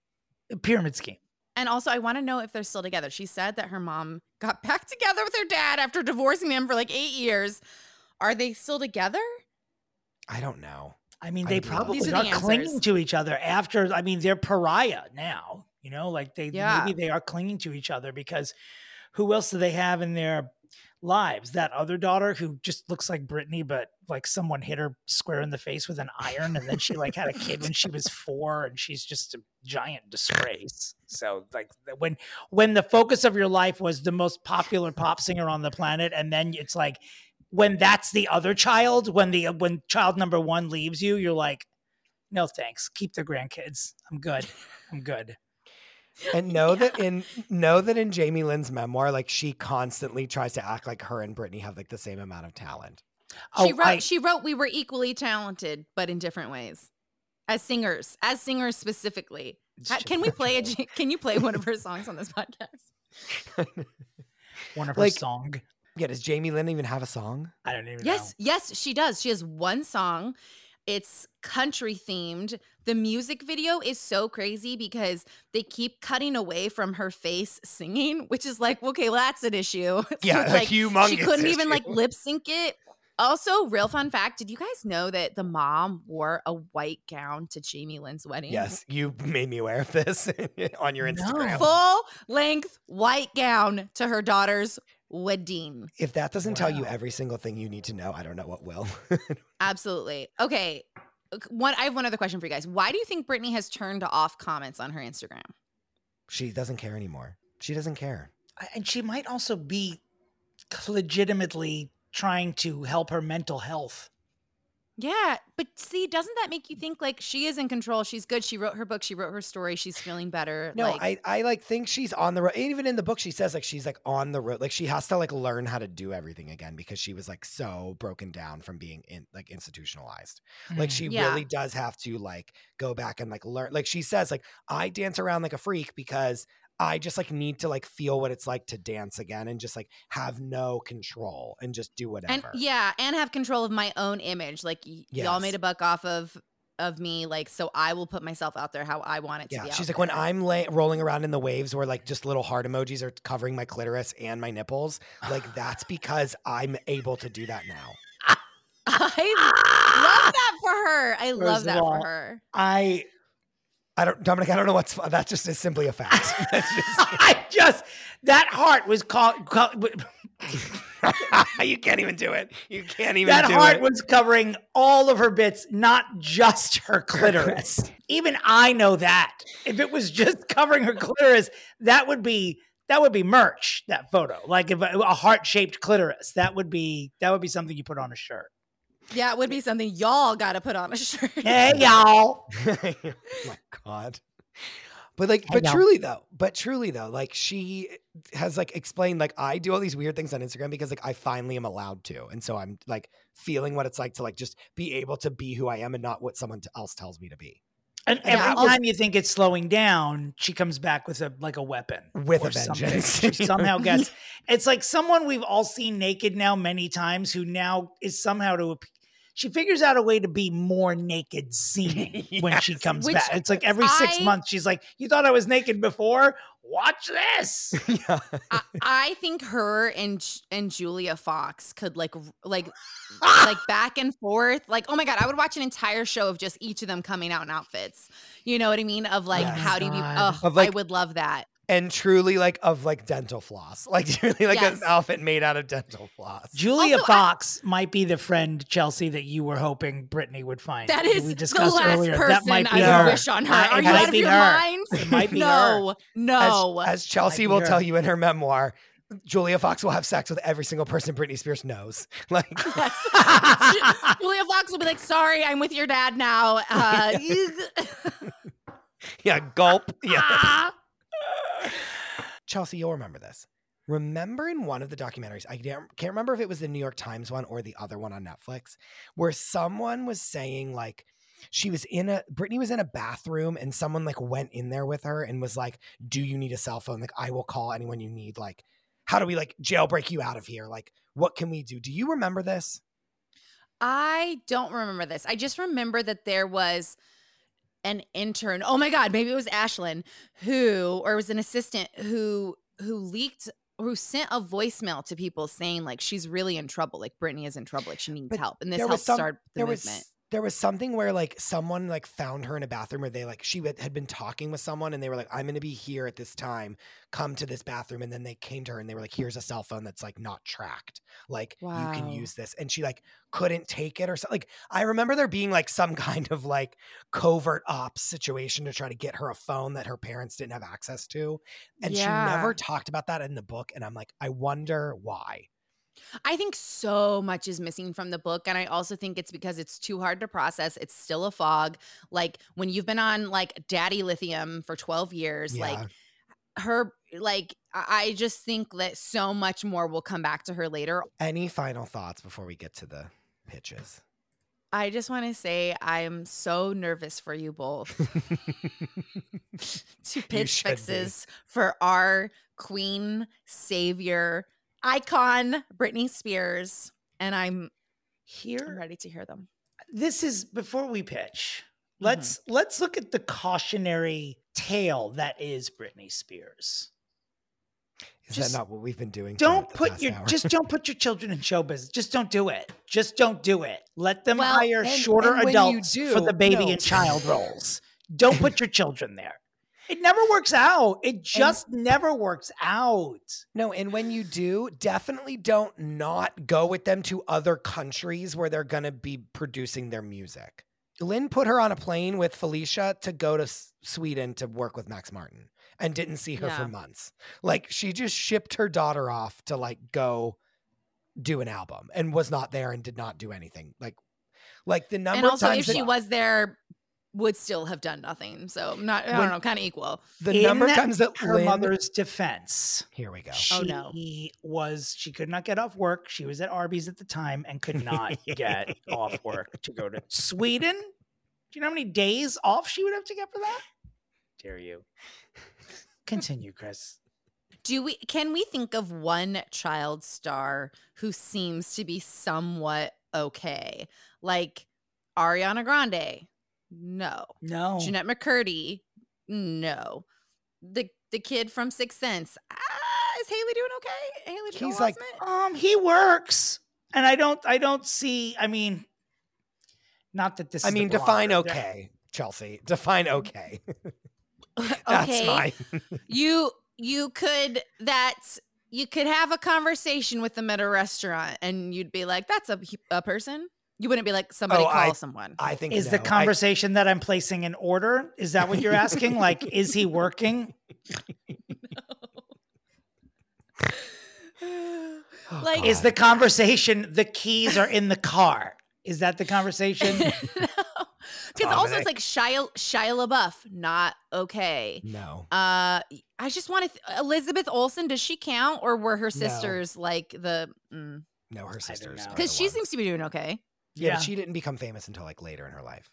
A pyramid scheme. And also, I want to know if they're still together. She said that her mom got back together with her dad after divorcing him for like 8 years. Are they still together? I don't know. I mean, they probably These are the clinging answers. to each other after. I mean, they're pariah now. You know, like maybe they are clinging to each other because who else do they have in their lives? That other daughter who just looks like Britney, but like someone hit her square in the face with an iron, and then she like had a kid when she was 4, and she's just a giant disgrace. So like when the focus of your life was the most popular pop singer on the planet, and then it's like when that's the other child, when child number 1 leaves you, you're like, no thanks, keep the grandkids. I'm good. And know that in Jamie Lynn's memoir, like she constantly tries to act like her and Britney have like the same amount of talent. She wrote we were equally talented, but in different ways. As singers specifically. Can you play one of her songs on this podcast? One of her song. Yeah, does Jamie Lynn even have a song? I don't even know. Yes, she does. She has one song. It's country themed. The music video is so crazy because they keep cutting away from her face singing, which is like, okay, well, that's an issue. Yeah, so it's humongous she couldn't issue. even like lip sync it. Also, real fun fact, did you guys know that the mom wore a white gown to Jamie Lynn's wedding? Yes, you made me aware of this on your Instagram. Full length white gown to her daughter's Wadeen. If that doesn't tell you every single thing you need to know, I don't know what will. Absolutely. Okay. I have one other question for you guys. Why do you think Britney has turned off comments on her Instagram? She doesn't care anymore. She doesn't care. And she might also be legitimately trying to help her mental health. Yeah, but see, doesn't that make you think like she is in control? She's good. She wrote her book. She wrote her story. She's feeling better. No, like, I like think she's on the road. Even in the book, she says like she's like on the road. Like she has to like learn how to do everything again because she was like so broken down from being institutionalized. Like she really does have to like go back and like learn. Like she says like I dance around like a freak because I just like need to like feel what it's like to dance again and just like have no control and just do whatever. And have control of my own image. Like y'all made a buck off of me, like, so I will put myself out there how I want it to be. She's like, when I'm rolling around in the waves where like just little heart emojis are covering my clitoris and my nipples, like that's because I'm able to do that now. I love that for her. I love that for her. Dominic, I don't know that just is simply a fact. That heart was called you can't even do it. You can't even that do heart it. was covering all of her bits, not just her clitoris. Even I know that. If it was just covering her clitoris, that would be merch, that photo. Like if a heart-shaped clitoris, that would be something you put on a shirt. Yeah, it would be something y'all got to put on a shirt. Hey, y'all. Oh my God. But truly though, like she has like explained, like I do all these weird things on Instagram because like I finally am allowed to. And so I'm like feeling what it's like to like just be able to be who I am and not what someone else tells me to be. And every time you think it's slowing down, she comes back with a weapon. With a vengeance. She somehow gets, it's like someone we've all seen naked now many times who now is somehow she figures out a way to be more naked seeming when she comes back. It's like every 6 months, she's like, you thought I was naked before? Watch this. I think her and Julia Fox could like back and forth. Like, oh my God, I would watch an entire show of just each of them coming out in outfits. You know what I mean? Of like, how do you be, I would love that. And truly like of like dental floss, like truly like an outfit made out of dental floss. Julia Fox might be the friend, Chelsea, that you were hoping Brittany would find. That is we the last earlier. person that might be I her. would wish on her. Are you out of your mind? It might be her. No. As Chelsea will tell you in her memoir, Julia Fox will have sex with every single person Britney Spears knows. Like Julia Fox will be like, sorry, I'm with your dad now. Yeah, gulp. Yeah. Chelsea, you'll remember this. Remember in one of the documentaries, I can't remember if it was the New York Times one or the other one on Netflix, where someone was saying like Britney was in a bathroom and someone like went in there with her and was like, do you need a cell phone? Like, I will call anyone you need. Like, how do we like jailbreak you out of here? Like, what can we do? Do you remember this? I don't remember this. I just remember that there was an intern. Oh my God, maybe it was Ashlyn or it was an assistant who sent a voicemail to people saying like she's really in trouble, like Britney is in trouble, like she needs help, and this helped start the movement. There was something where like someone like found her in a bathroom where they like she had been talking with someone and they were like, I'm going to be here at this time, come to this bathroom, and then they came to her and they were like, here's a cell phone that's like not tracked, like you can use this, and she like couldn't take it or something. Like I remember there being like some kind of like covert ops situation to try to get her a phone that her parents didn't have access to, and she never talked about that in the book, and I'm like, I wonder why. I think so much is missing from the book. And I also think it's because it's too hard to process. It's still a fog. Like when you've been on like Daddy Lithium for 12 years, like her, like, I just think that so much more will come back to her later. Any final thoughts before we get to the pitches? I just want to say I'm so nervous for you both to pitch fixes for our queen, savior, icon, Britney Spears, and I'm ready to hear them. This is before we pitch. Let's look at the cautionary tale that is Britney Spears. Is that not what we've been doing? Don't put your children in show business. Just don't do it. Just don't do it. Let them hire shorter adults for the baby and child roles. Don't put your children there. It never works out. It just never works out. No, and when you do, definitely don't not go with them to other countries where they're going to be producing their music. Lynn put her on a plane with Felicia to go to Sweden to work with Max Martin and didn't see her for months. Like, she just shipped her daughter off to like go do an album and was not there and did not do anything. Like the number and also of times if she was there, would still have done nothing. So I don't know, kind of equal. The number of times that her mother's defense. Here we go. She could not get off work. She was at Arby's at the time and could not get off work to go to Sweden. Do you know how many days off she would have to get for that? Dare you? Continue, Chris. Can we think of one child star who seems to be somewhat okay? Like Ariana Grande? No. Jeanette McCurdy? No. The kid from Sixth Sense? Is Haley doing okay? Haley Joel He's like, he works, and I don't see. I mean, not that this. Define okay, Chelsea. Define okay. That's okay. fine. You could have a conversation with them at a restaurant, and you'd be like, "That's a person." You wouldn't be like, somebody call someone. I think is the conversation that I'm placing in order? Is that what you're asking? Like, is he working? Like, is the conversation the keys are in the car? Is that the conversation? Because also it's like Shia LaBeouf, not okay. No. I just want to Elizabeth Olsen, does she count, or were her sisters like the? No, her sisters. Because she seems to be doing okay. Yeah, but she didn't become famous until like later in her life.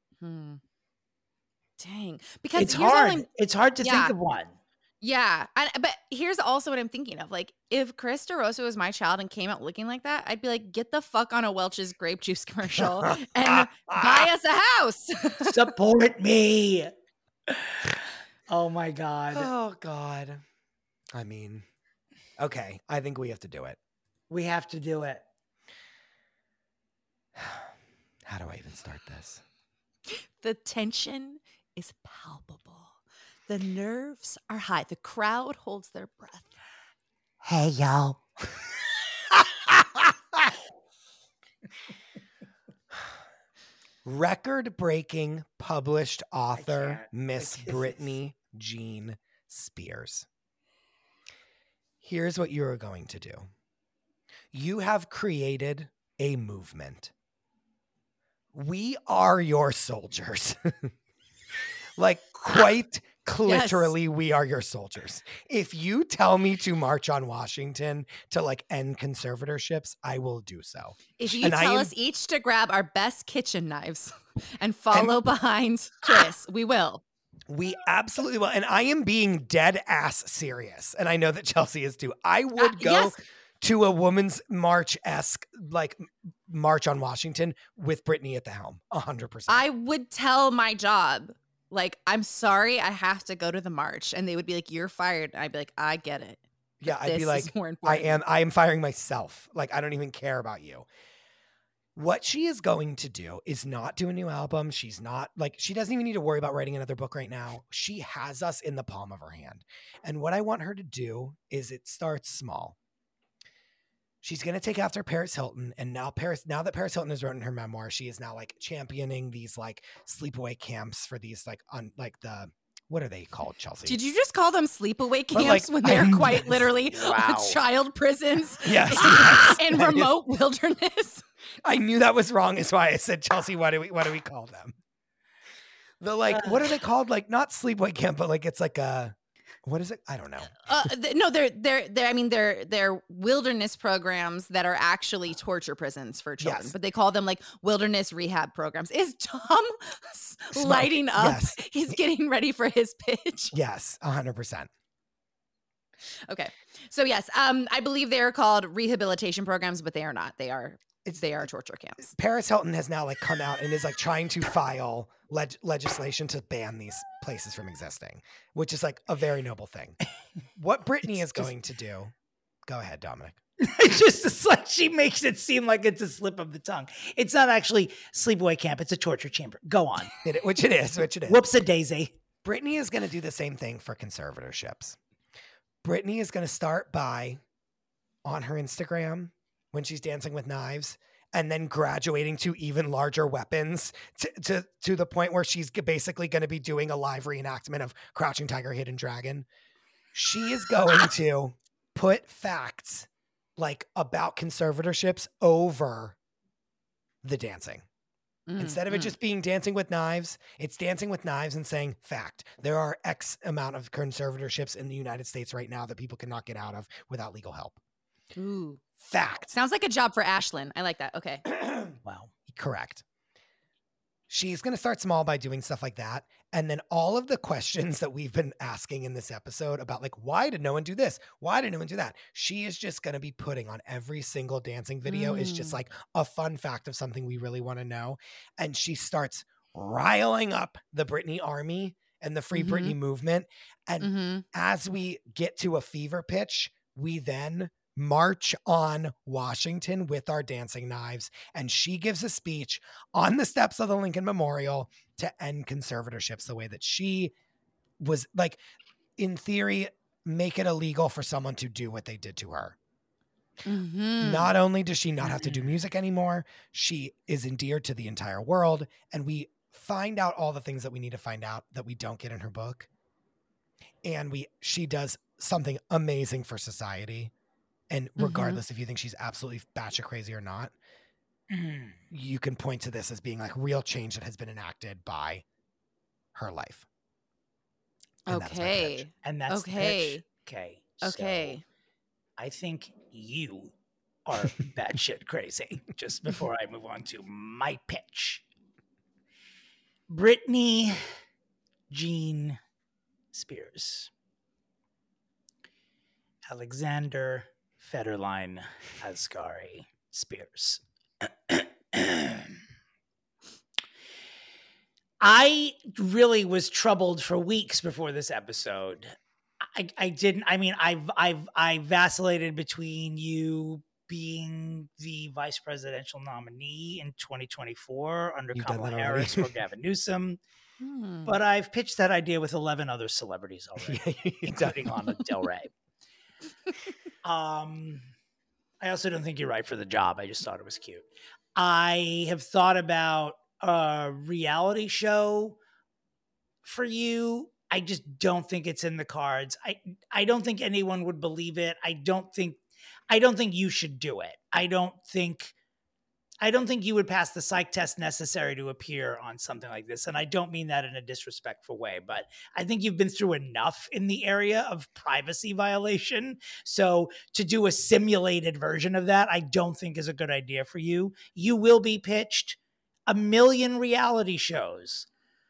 Dang. Because it's hard. It's hard to think of one. Yeah. But here's also what I'm thinking of. Like, if Chris DeRosa was my child and came out looking like that, I'd be like, get the fuck on a Welch's grape juice commercial and buy us a house. Support me. Oh my God. Oh God. I mean, okay. I think we have to do it. We have to do it. How do I even start this? The tension is palpable. The nerves are high. The crowd holds their breath. Hey, y'all. Record-breaking published author Miss Britney Jean Spears. Here's what you are going to do. You have created a movement. We are your soldiers. Like, quite literally, yes. We are your soldiers. If you tell me to march on Washington to like end conservatorships, I will do so. If you tell us each to grab our best kitchen knives and follow behind Chris, we will. We absolutely will. And I am being dead ass serious. And I know that Chelsea is too. I would go to a woman's march-esque, like, march on Washington with Britney at the helm. 100%. I would tell my job, like, I'm sorry, I have to go to the march. And they would be like, you're fired. And I'd be like, I get it. Yeah, I'd be like, I am firing myself. Like, I don't even care about you. What she is going to do is not do a new album. She's not like, she doesn't even need to worry about writing another book right now. She has us in the palm of her hand. And what I want her to do is it starts small. She's going to take after Paris Hilton. And now that Paris Hilton has written her memoir, she is now like championing these like sleepaway camps for these like what are they called, Chelsea? Did you just call them sleepaway camps when they're quite literally child prisons in remote wilderness? I knew that was wrong. Is why I said, Chelsea, what do we call them? The like, what are they called? Like not sleepaway camp, but like it's like a, what is it? I don't know. No, they're wilderness programs that are actually torture prisons for children, yes. But they call them like wilderness rehab programs. Is Tom lighting up? Yes. He's getting ready for his pitch. Yes, 100%. Okay. So yes, I believe they are called rehabilitation programs, but they are not. They are torture camps. Paris Hilton has now like come out and is like trying to file legislation to ban these places from existing, which is like a very noble thing. What Britney is going to do. Go ahead, Dominic. It's like she makes it seem like it's a slip of the tongue. It's not actually sleepaway camp. It's a torture chamber. Go on. Which it is. Whoops a daisy. Britney is going to do the same thing for conservatorships. Britney is going to start by, on her Instagram, when she's dancing with knives, and then graduating to even larger weapons to the point where she's basically going to be doing a live reenactment of Crouching Tiger, Hidden Dragon. She is going to put facts like about conservatorships over the dancing. Instead of it just being dancing with knives, it's dancing with knives and saying, fact, there are X amount of conservatorships in the United States right now that people cannot get out of without legal help. Ooh. Fact. Sounds like a job for Ashlyn. I like that. Okay. Wow. Correct. She's going to start small by doing stuff like that. And then all of the questions that we've been asking in this episode about like, why did no one do this? Why did no one do that? She is just going to be putting on every single dancing video. It's just like a fun fact of something we really want to know. And she starts riling up the Britney army and the Free Britney movement. And as we get to a fever pitch, we then march on Washington with our dancing knives. And she gives a speech on the steps of the Lincoln Memorial to end conservatorships the way that she was, like, in theory, make it illegal for someone to do what they did to her. Not only does she not have to do music anymore, she is endeared to the entire world. And we find out all the things that we need to find out that we don't get in her book. And she does something amazing for society. And regardless if you think she's absolutely batshit crazy or not, you can point to this as being like real change that has been enacted by her life. And okay. And that's the pitch. Okay. Okay. So I think you are batshit crazy. Just before I move on to my pitch. Britney Jean Spears. Alexander Federline Asghari Spears. I really was troubled for weeks before this episode. I vacillated between you being the vice presidential nominee in 2024 under Kamala Harris or Gavin Newsom. But I've pitched that idea with 11 other celebrities already, including Lana Del Rey. I also don't think you're right for the job. I just thought it was cute. I have thought about a reality show for you. I just don't think it's in the cards. I don't think anyone would believe it. I don't think you should do it. I don't think you would pass the psych test necessary to appear on something like this. And I don't mean that in a disrespectful way, but I think you've been through enough in the area of privacy violation. So to do a simulated version of that, I don't think is a good idea for you. You will be pitched a million reality shows.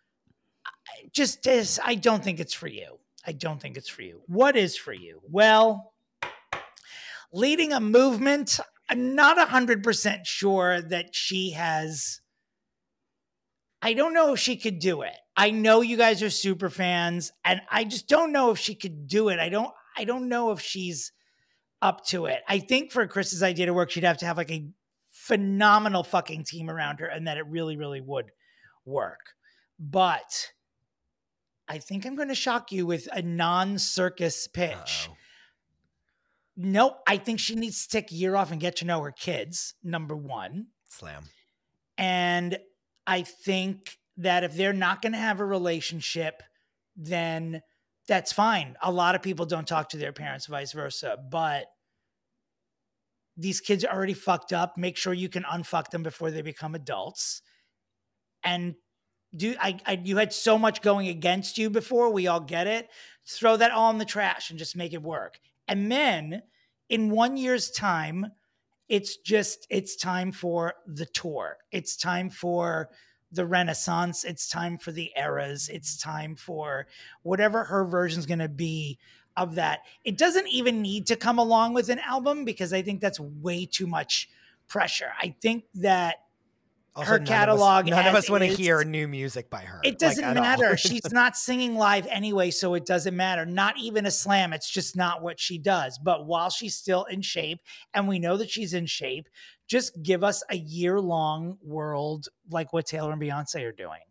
I don't think it's for you. I don't think it's for you. What is for you? Well, leading a movement. I'm not 100% sure that she has. I don't know if she could do it. I know you guys are super fans, and I just don't know if she could do it. I don't know if she's up to it. I think for Chris's idea to work, she'd have to have like a phenomenal fucking team around her, and that it really, really would work. But I think I'm going to shock you with a non-circus pitch. Nope. I think she needs to take a year off and get to know her kids, number one. Slam. And I think that if they're not going to have a relationship, then that's fine. A lot of people don't talk to their parents, vice versa. But these kids are already fucked up. Make sure you can unfuck them before they become adults. And you had so much going against you before. We all get it. Throw that all in the trash and just make it work. And then in 1 year's time, it's time for the tour. It's time for the Renaissance. It's time for the eras. It's time for whatever her version is going to be of that. It doesn't even need to come along with an album because I think that's way too much pressure. I think that also, her catalog. None of us want to hear new music by her. It doesn't matter. She's not singing live anyway, so it doesn't matter. Not even a slam. It's just not what she does. But while she's still in shape, and we know that she's in shape, just give us a year-long world like what Taylor and Beyonce are doing.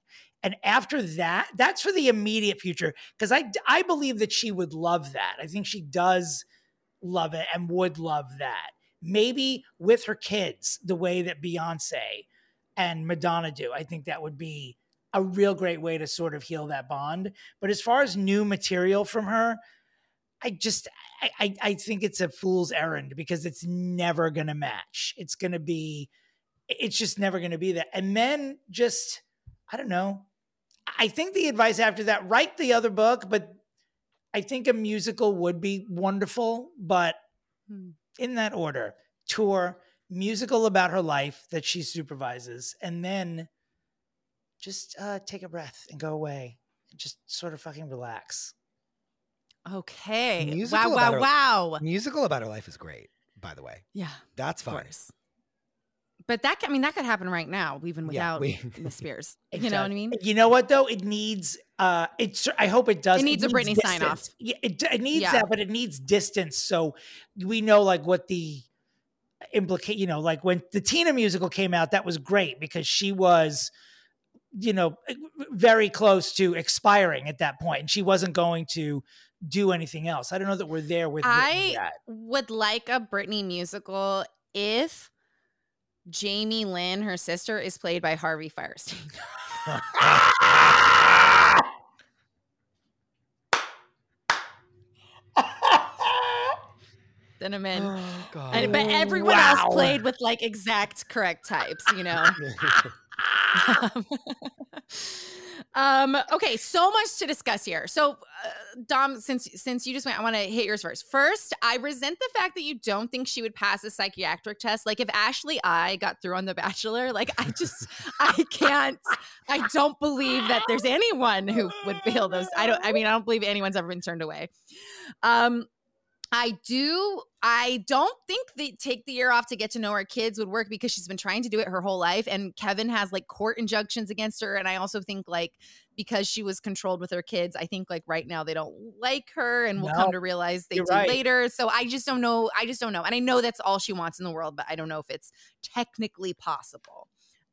And after that, that's for the immediate future. Because I believe that she would love that. I think she does love it and would love that. Maybe with her kids, the way that Beyonce and Madonna do. I think that would be a real great way to sort of heal that bond. But as far as new material from her, I think it's a fool's errand because it's never going to match. It's just never going to be that. And men just, I don't know. I think the advice after that, write the other book, but I think a musical would be wonderful, but in that order, tour, musical about her life that she supervises, and then just take a breath and go away and just sort of fucking relax. Okay. Musical Wow. Musical about her life is great, by the way. Yeah. That's fine. Of course. But that could happen right now, even without Miss Spears. You know what I mean? You know what though? It needs. I hope it does. It needs a Britney sign off. Yeah, it needs that, but it needs distance. So we know like what the implicate. You know, like when the Tina musical came out, that was great because she was, you know, very close to expiring at that point, and she wasn't going to do anything else. I don't know that we're there with. I would like a Britney musical if Jamie Lynn, her sister, is played by Harvey Fierstein. Then I'm in. Oh, God. But everyone else played with like exact correct types, you know. Okay, so much to discuss here. So, Dom, since you just went, I want to hit yours first. First, I resent the fact that you don't think she would pass a psychiatric test. Like if Ashley I got through on The Bachelor, like I don't believe that there's anyone who would fail those. I don't believe anyone's ever been turned away. I don't think the take the year off to get to know her kids would work because she's been trying to do it her whole life. And Kevin has like court injunctions against her. And I also think like because she was controlled with her kids, I think like right now they don't like her and we'll come to realize they do later. So I just don't know. And I know that's all she wants in the world, but I don't know if it's technically possible.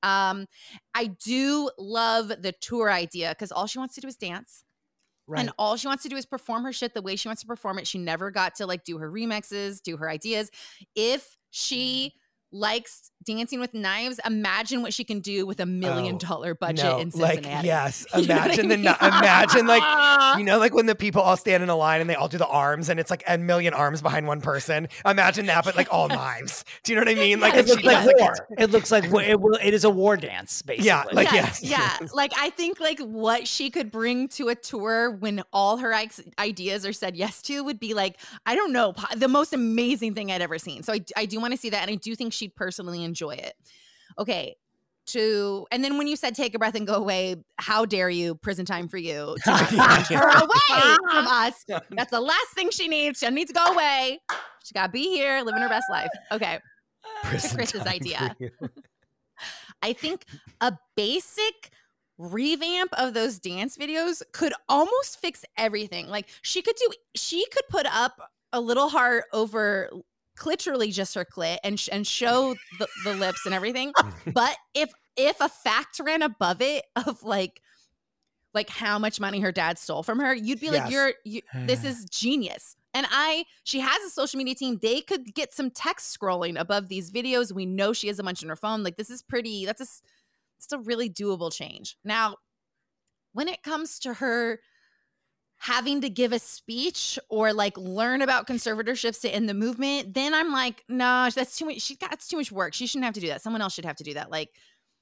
I do love the tour idea because all she wants to do is dance. Right. And all she wants to do is perform her shit the way she wants to perform it. She never got to like do her remixes, do her ideas. If she likes Dancing with Knives, imagine what she can do with $1 million budget in Cincinnati. Like, yes. Imagine imagine like, you know, like when the people all stand in a line and they all do the arms and it's like 1 million arms behind one person. Imagine that, but like all knives. Do you know what I mean? Like it looks like war. It looks like it is a war dance, basically. Yeah, like yes. Yeah. Like I think like what she could bring to a tour when all her ideas are said yes to would be like, I don't know, the most amazing thing I'd ever seen. So I do want to see that. And I do think she'd personally enjoy it. Okay. And then when you said take a breath and go away, how dare you, prison time for you, to snatch her away from us. That's the last thing she needs. She needs to go away. She got to be here, living her best life. Okay. To Chris's idea. I think a basic revamp of those dance videos could almost fix everything. Like she could put up a little heart over literally just her clit and show the lips and everything. But if a fact ran above it of like how much money her dad stole from her, you'd be like, this is genius. And she has a social media team. They could get some text scrolling above these videos. We know she has a bunch on her phone. Like this is it's a really doable change. Now, when it comes to her having to give a speech or like learn about conservatorships to end the movement, then I'm like, no, that's too much. That's too much work. She shouldn't have to do that. Someone else should have to do that. Like,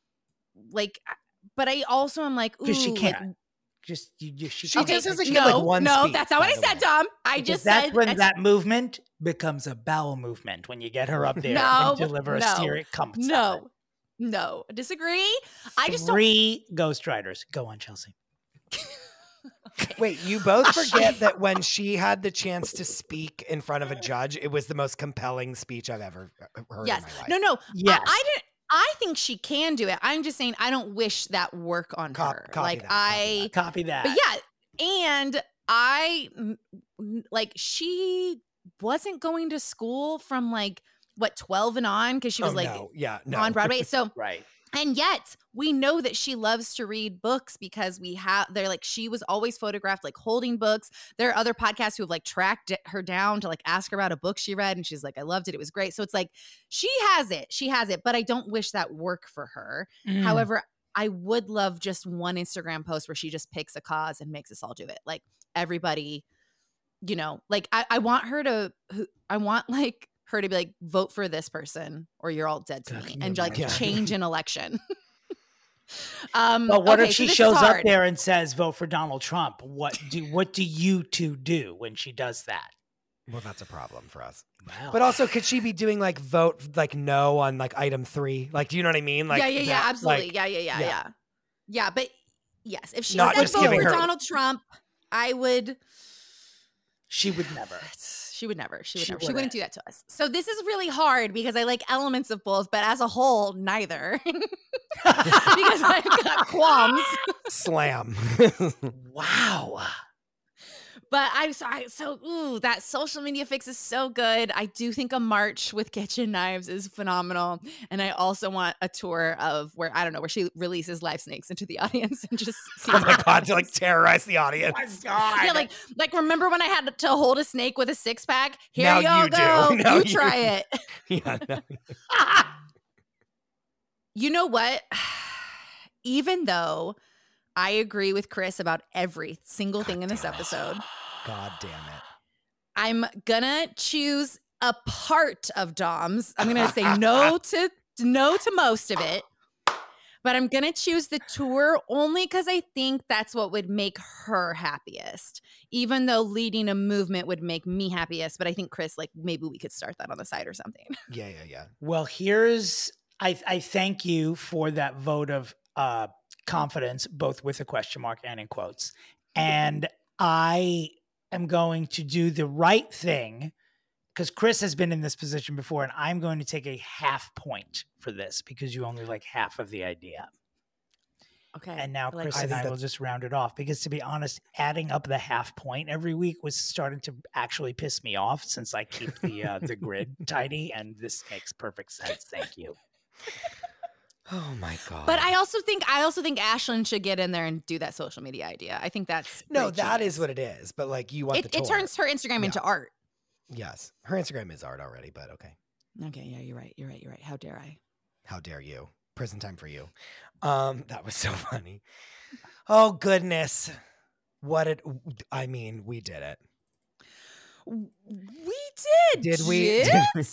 but I also am like, ooh, she can't. Like, she just doesn't get like one speech, that's not what I said, Tom. I just said that's when that movement becomes a bowel movement when you get her up there and deliver a steer. No, disagree. I just don't. 3 ghostwriters. Go on, Chelsea. Okay. Wait, you both forget that when she had the chance to speak in front of a judge, it was the most compelling speech I've ever heard in my life. No. Yes. I think she can do it. I'm just saying I don't wish that work on her. Copy that. But yeah, and I like she wasn't going to school from like 12 and on because she was on Broadway. So right. And yet we know that she loves to read books because they're like, she was always photographed like holding books. There are other podcasts who have like tracked her down to like ask her about a book she read. And she's like, I loved it. It was great. So it's like, she has it, but I don't wish that work for her. However, I would love just one Instagram post where she just picks a cause and makes us all do it. Like everybody, you know, like I want her to be like, vote for this person or you're all dead to me, and like change an election. But what if she shows up there and says, vote for Donald Trump? What do you two do when she does that? Well, that's a problem for us. Wow. But also, could she be doing like vote like no on like item 3? Like, do you know what I mean? Like, yeah, absolutely. Like, yeah. But yes, if she Not said just vote giving for her- Donald Trump, I would. She would never. She would never. She She wouldn't do that to us. So this is really hard because I like elements of both, but as a whole, neither. Because I've got qualms. Slam. Wow. But that social media fix is so good. I do think a march with kitchen knives is phenomenal. And I also want a tour of where she releases live snakes into the audience and just sees Oh my God, to like terrorize the audience. Oh my God. Yeah, like remember when I had to hold a snake with a 6-pack? Here Now y'all you go. do. Now You you try it. Yeah. No. You know what? Even though I agree with Chris about every single thing in this episode, God damn it. I'm gonna choose a part of Dom's. I'm gonna say no to most of it, but I'm gonna choose the tour only because I think that's what would make her happiest. Even though leading a movement would make me happiest, but I think Chris, like maybe we could start that on the side or something. Yeah. Well, I thank you for that vote of confidence, both with a question mark and in quotes. And I am going to do the right thing because Chris has been in this position before, and I'm going to take a half point for this because you only like half of the idea. Okay. And now like Chris and I will just round it off because, to be honest, adding up the half point every week was starting to actually piss me off since I keep the grid tidy, and this makes perfect sense. Thank you. Oh my God. But I also think Ashlyn should get in there and do that social media idea. I think that's No, great that genius. is what it is. But like you want the tour. It turns her Instagram into art. Yes. Her Instagram is art already, but okay. Okay, yeah, you're right. How dare I? How dare you? Prison time for you. That was so funny. Oh goodness. We did it. We did. Did we? Jits?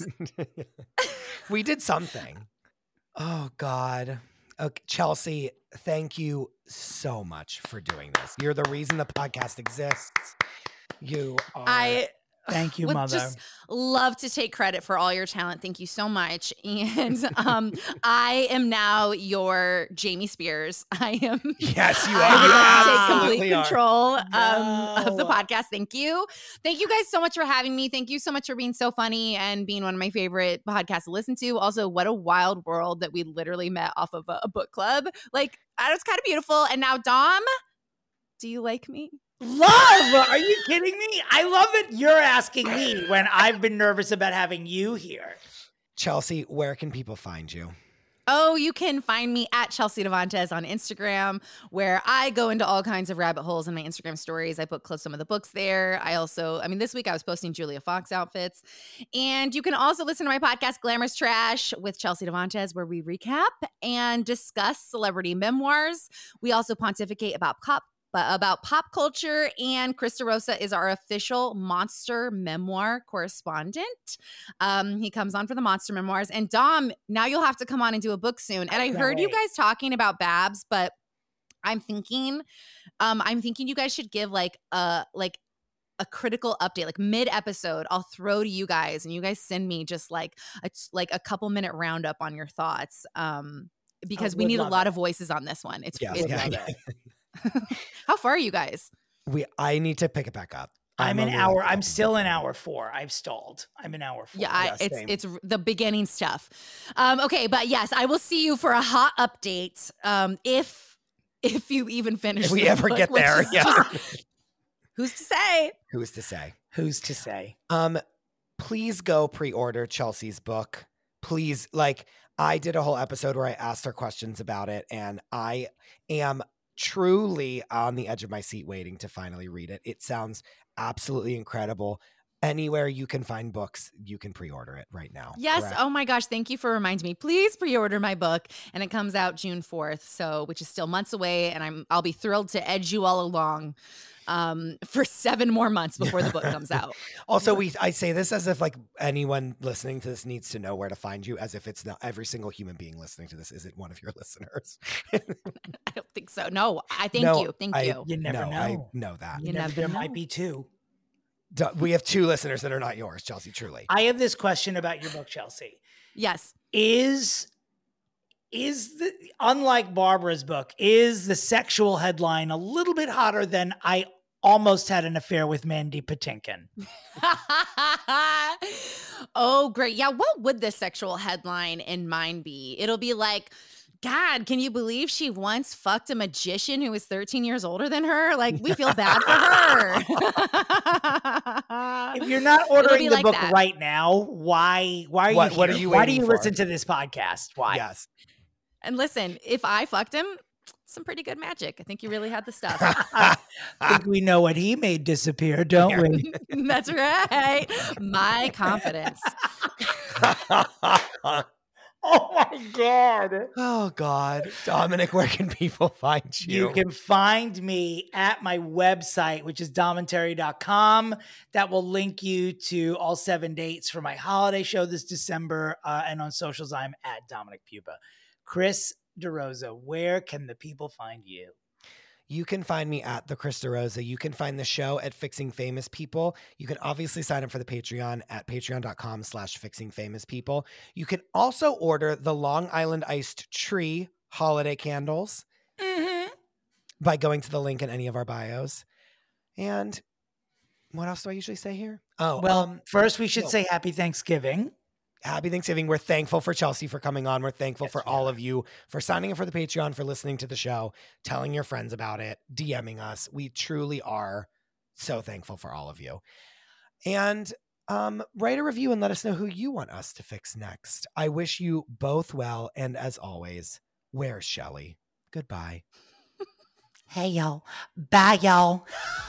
We did something. Oh God. Okay, Chelsea, thank you so much for doing this. You're the reason the podcast exists. You are. Thank you, would Mother. just love to take credit for all your talent. Thank you so much. And I am now your Jamie Spears. I am. Yes, you are. I'm You going to take absolutely complete are. control of the podcast. Thank you. Thank you guys so much for having me. Thank you so much for being so funny and being one of my favorite podcasts to listen to. Also, what a wild world that we literally met off of a book club. Like, it's kind of beautiful. And now, Dom, do you like me? Love! Are you kidding me? I love that you're asking me when I've been nervous about having you here. Chelsea, where can people find you? Oh, you can find me at Chelsea Devantez on Instagram, where I go into all kinds of rabbit holes in my Instagram stories. I put clips of some of the books there. This week I was posting Julia Fox outfits. And you can also listen to my podcast, Glamorous Trash, with Chelsea Devantez, where we recap and discuss celebrity memoirs. We also pontificate about pop culture, and Krista Rosa is our official Monster Memoir correspondent. He comes on for the Monster Memoirs. And Dom, now you'll have to come on and do a book soon. And I heard you guys talking about Babs, but I'm thinking you guys should give like a critical update, like mid-episode. I'll throw to you guys, and you guys send me just like a couple minute roundup on your thoughts. Because we need a lot of voices on this one. It's How far are you guys? I need to pick it back up. I'm still in hour 4. I've stalled. I'm in hour 4. Yeah, it's the beginning stuff. Okay, but yes, I will see you for a hot update. If you even finish. If we ever get there, yeah. Who's to say? Who's to say? Who's to say? Please go pre-order Chelsea's book. Please, like, I did a whole episode where I asked her questions about it, and I am truly on the edge of my seat waiting to finally read it. It sounds absolutely incredible. Anywhere you can find books, you can pre-order it right now. Yes. Correct? Oh my gosh. Thank you for reminding me. Please pre-order my book. And it comes out June 4th, which is still months away. And I'll be thrilled to edge you all along for 7 more months before the book comes out. Also, I say this as if like anyone listening to this needs to know where to find you, as if it's not every single human being listening to this isn't one of your listeners. I don't think so. No, I thank you. Thank you. You never know. I know that. You never there might be 2. We have 2 listeners that are not yours, Chelsea, truly. I have this question about your book, Chelsea. Yes. Is unlike Barbara's book, is the sexual headline a little bit hotter than I almost had an affair with Mandy Patinkin? Oh, great. Yeah. What would the sexual headline in mine be? It'll be like, God, can you believe she once fucked a magician who was 13 years older than her? Like, we feel bad for her. If you're not ordering the like book that. right now, why are you here? What are you why do waiting you for? listen to this podcast? Why? Yes. And listen, if I fucked him, some pretty good magic. I think you really had the stuff. I think we know what he made disappear, don't we? That's right. My confidence. Oh my God. Oh God. Dominic, where can people find you? You can find me at my website, which is domentary.com. That will link you to all 7 dates for my holiday show this December. And on socials, I'm at Dominic Pupa. Chris DeRosa, where can the people find you? You can find me at the Chris DeRosa. You can find the show at Fixing Famous People. You can obviously sign up for the Patreon at patreon.com/fixingfamouspeople. You can also order the Long Island Iced Tree holiday candles by going to the link in any of our bios. And what else do I usually say here? Oh, Well, first we should say Happy Thanksgiving. Happy Thanksgiving. We're thankful for Chelsea for coming on. We're thankful for all of you for signing up for the Patreon, for listening to the show, telling your friends about it, DMing us. We truly are so thankful for all of you. And write a review and let us know who you want us to fix next. I wish you both well. And as always, where's Shelley? Goodbye. Hey, y'all. Bye, y'all.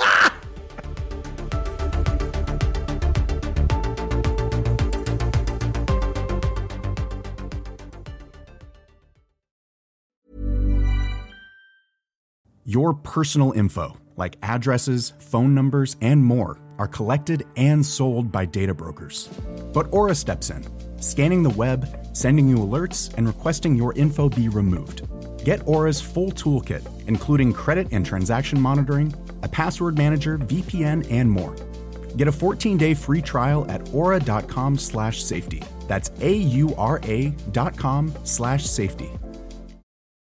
Your personal info, like addresses, phone numbers, and more, are collected and sold by data brokers. But Aura steps in, scanning the web, sending you alerts, and requesting your info be removed. Get Aura's full toolkit, including credit and transaction monitoring, a password manager, VPN, and more. Get a 14-day free trial at aura.com/safety. That's AURA.com/safety.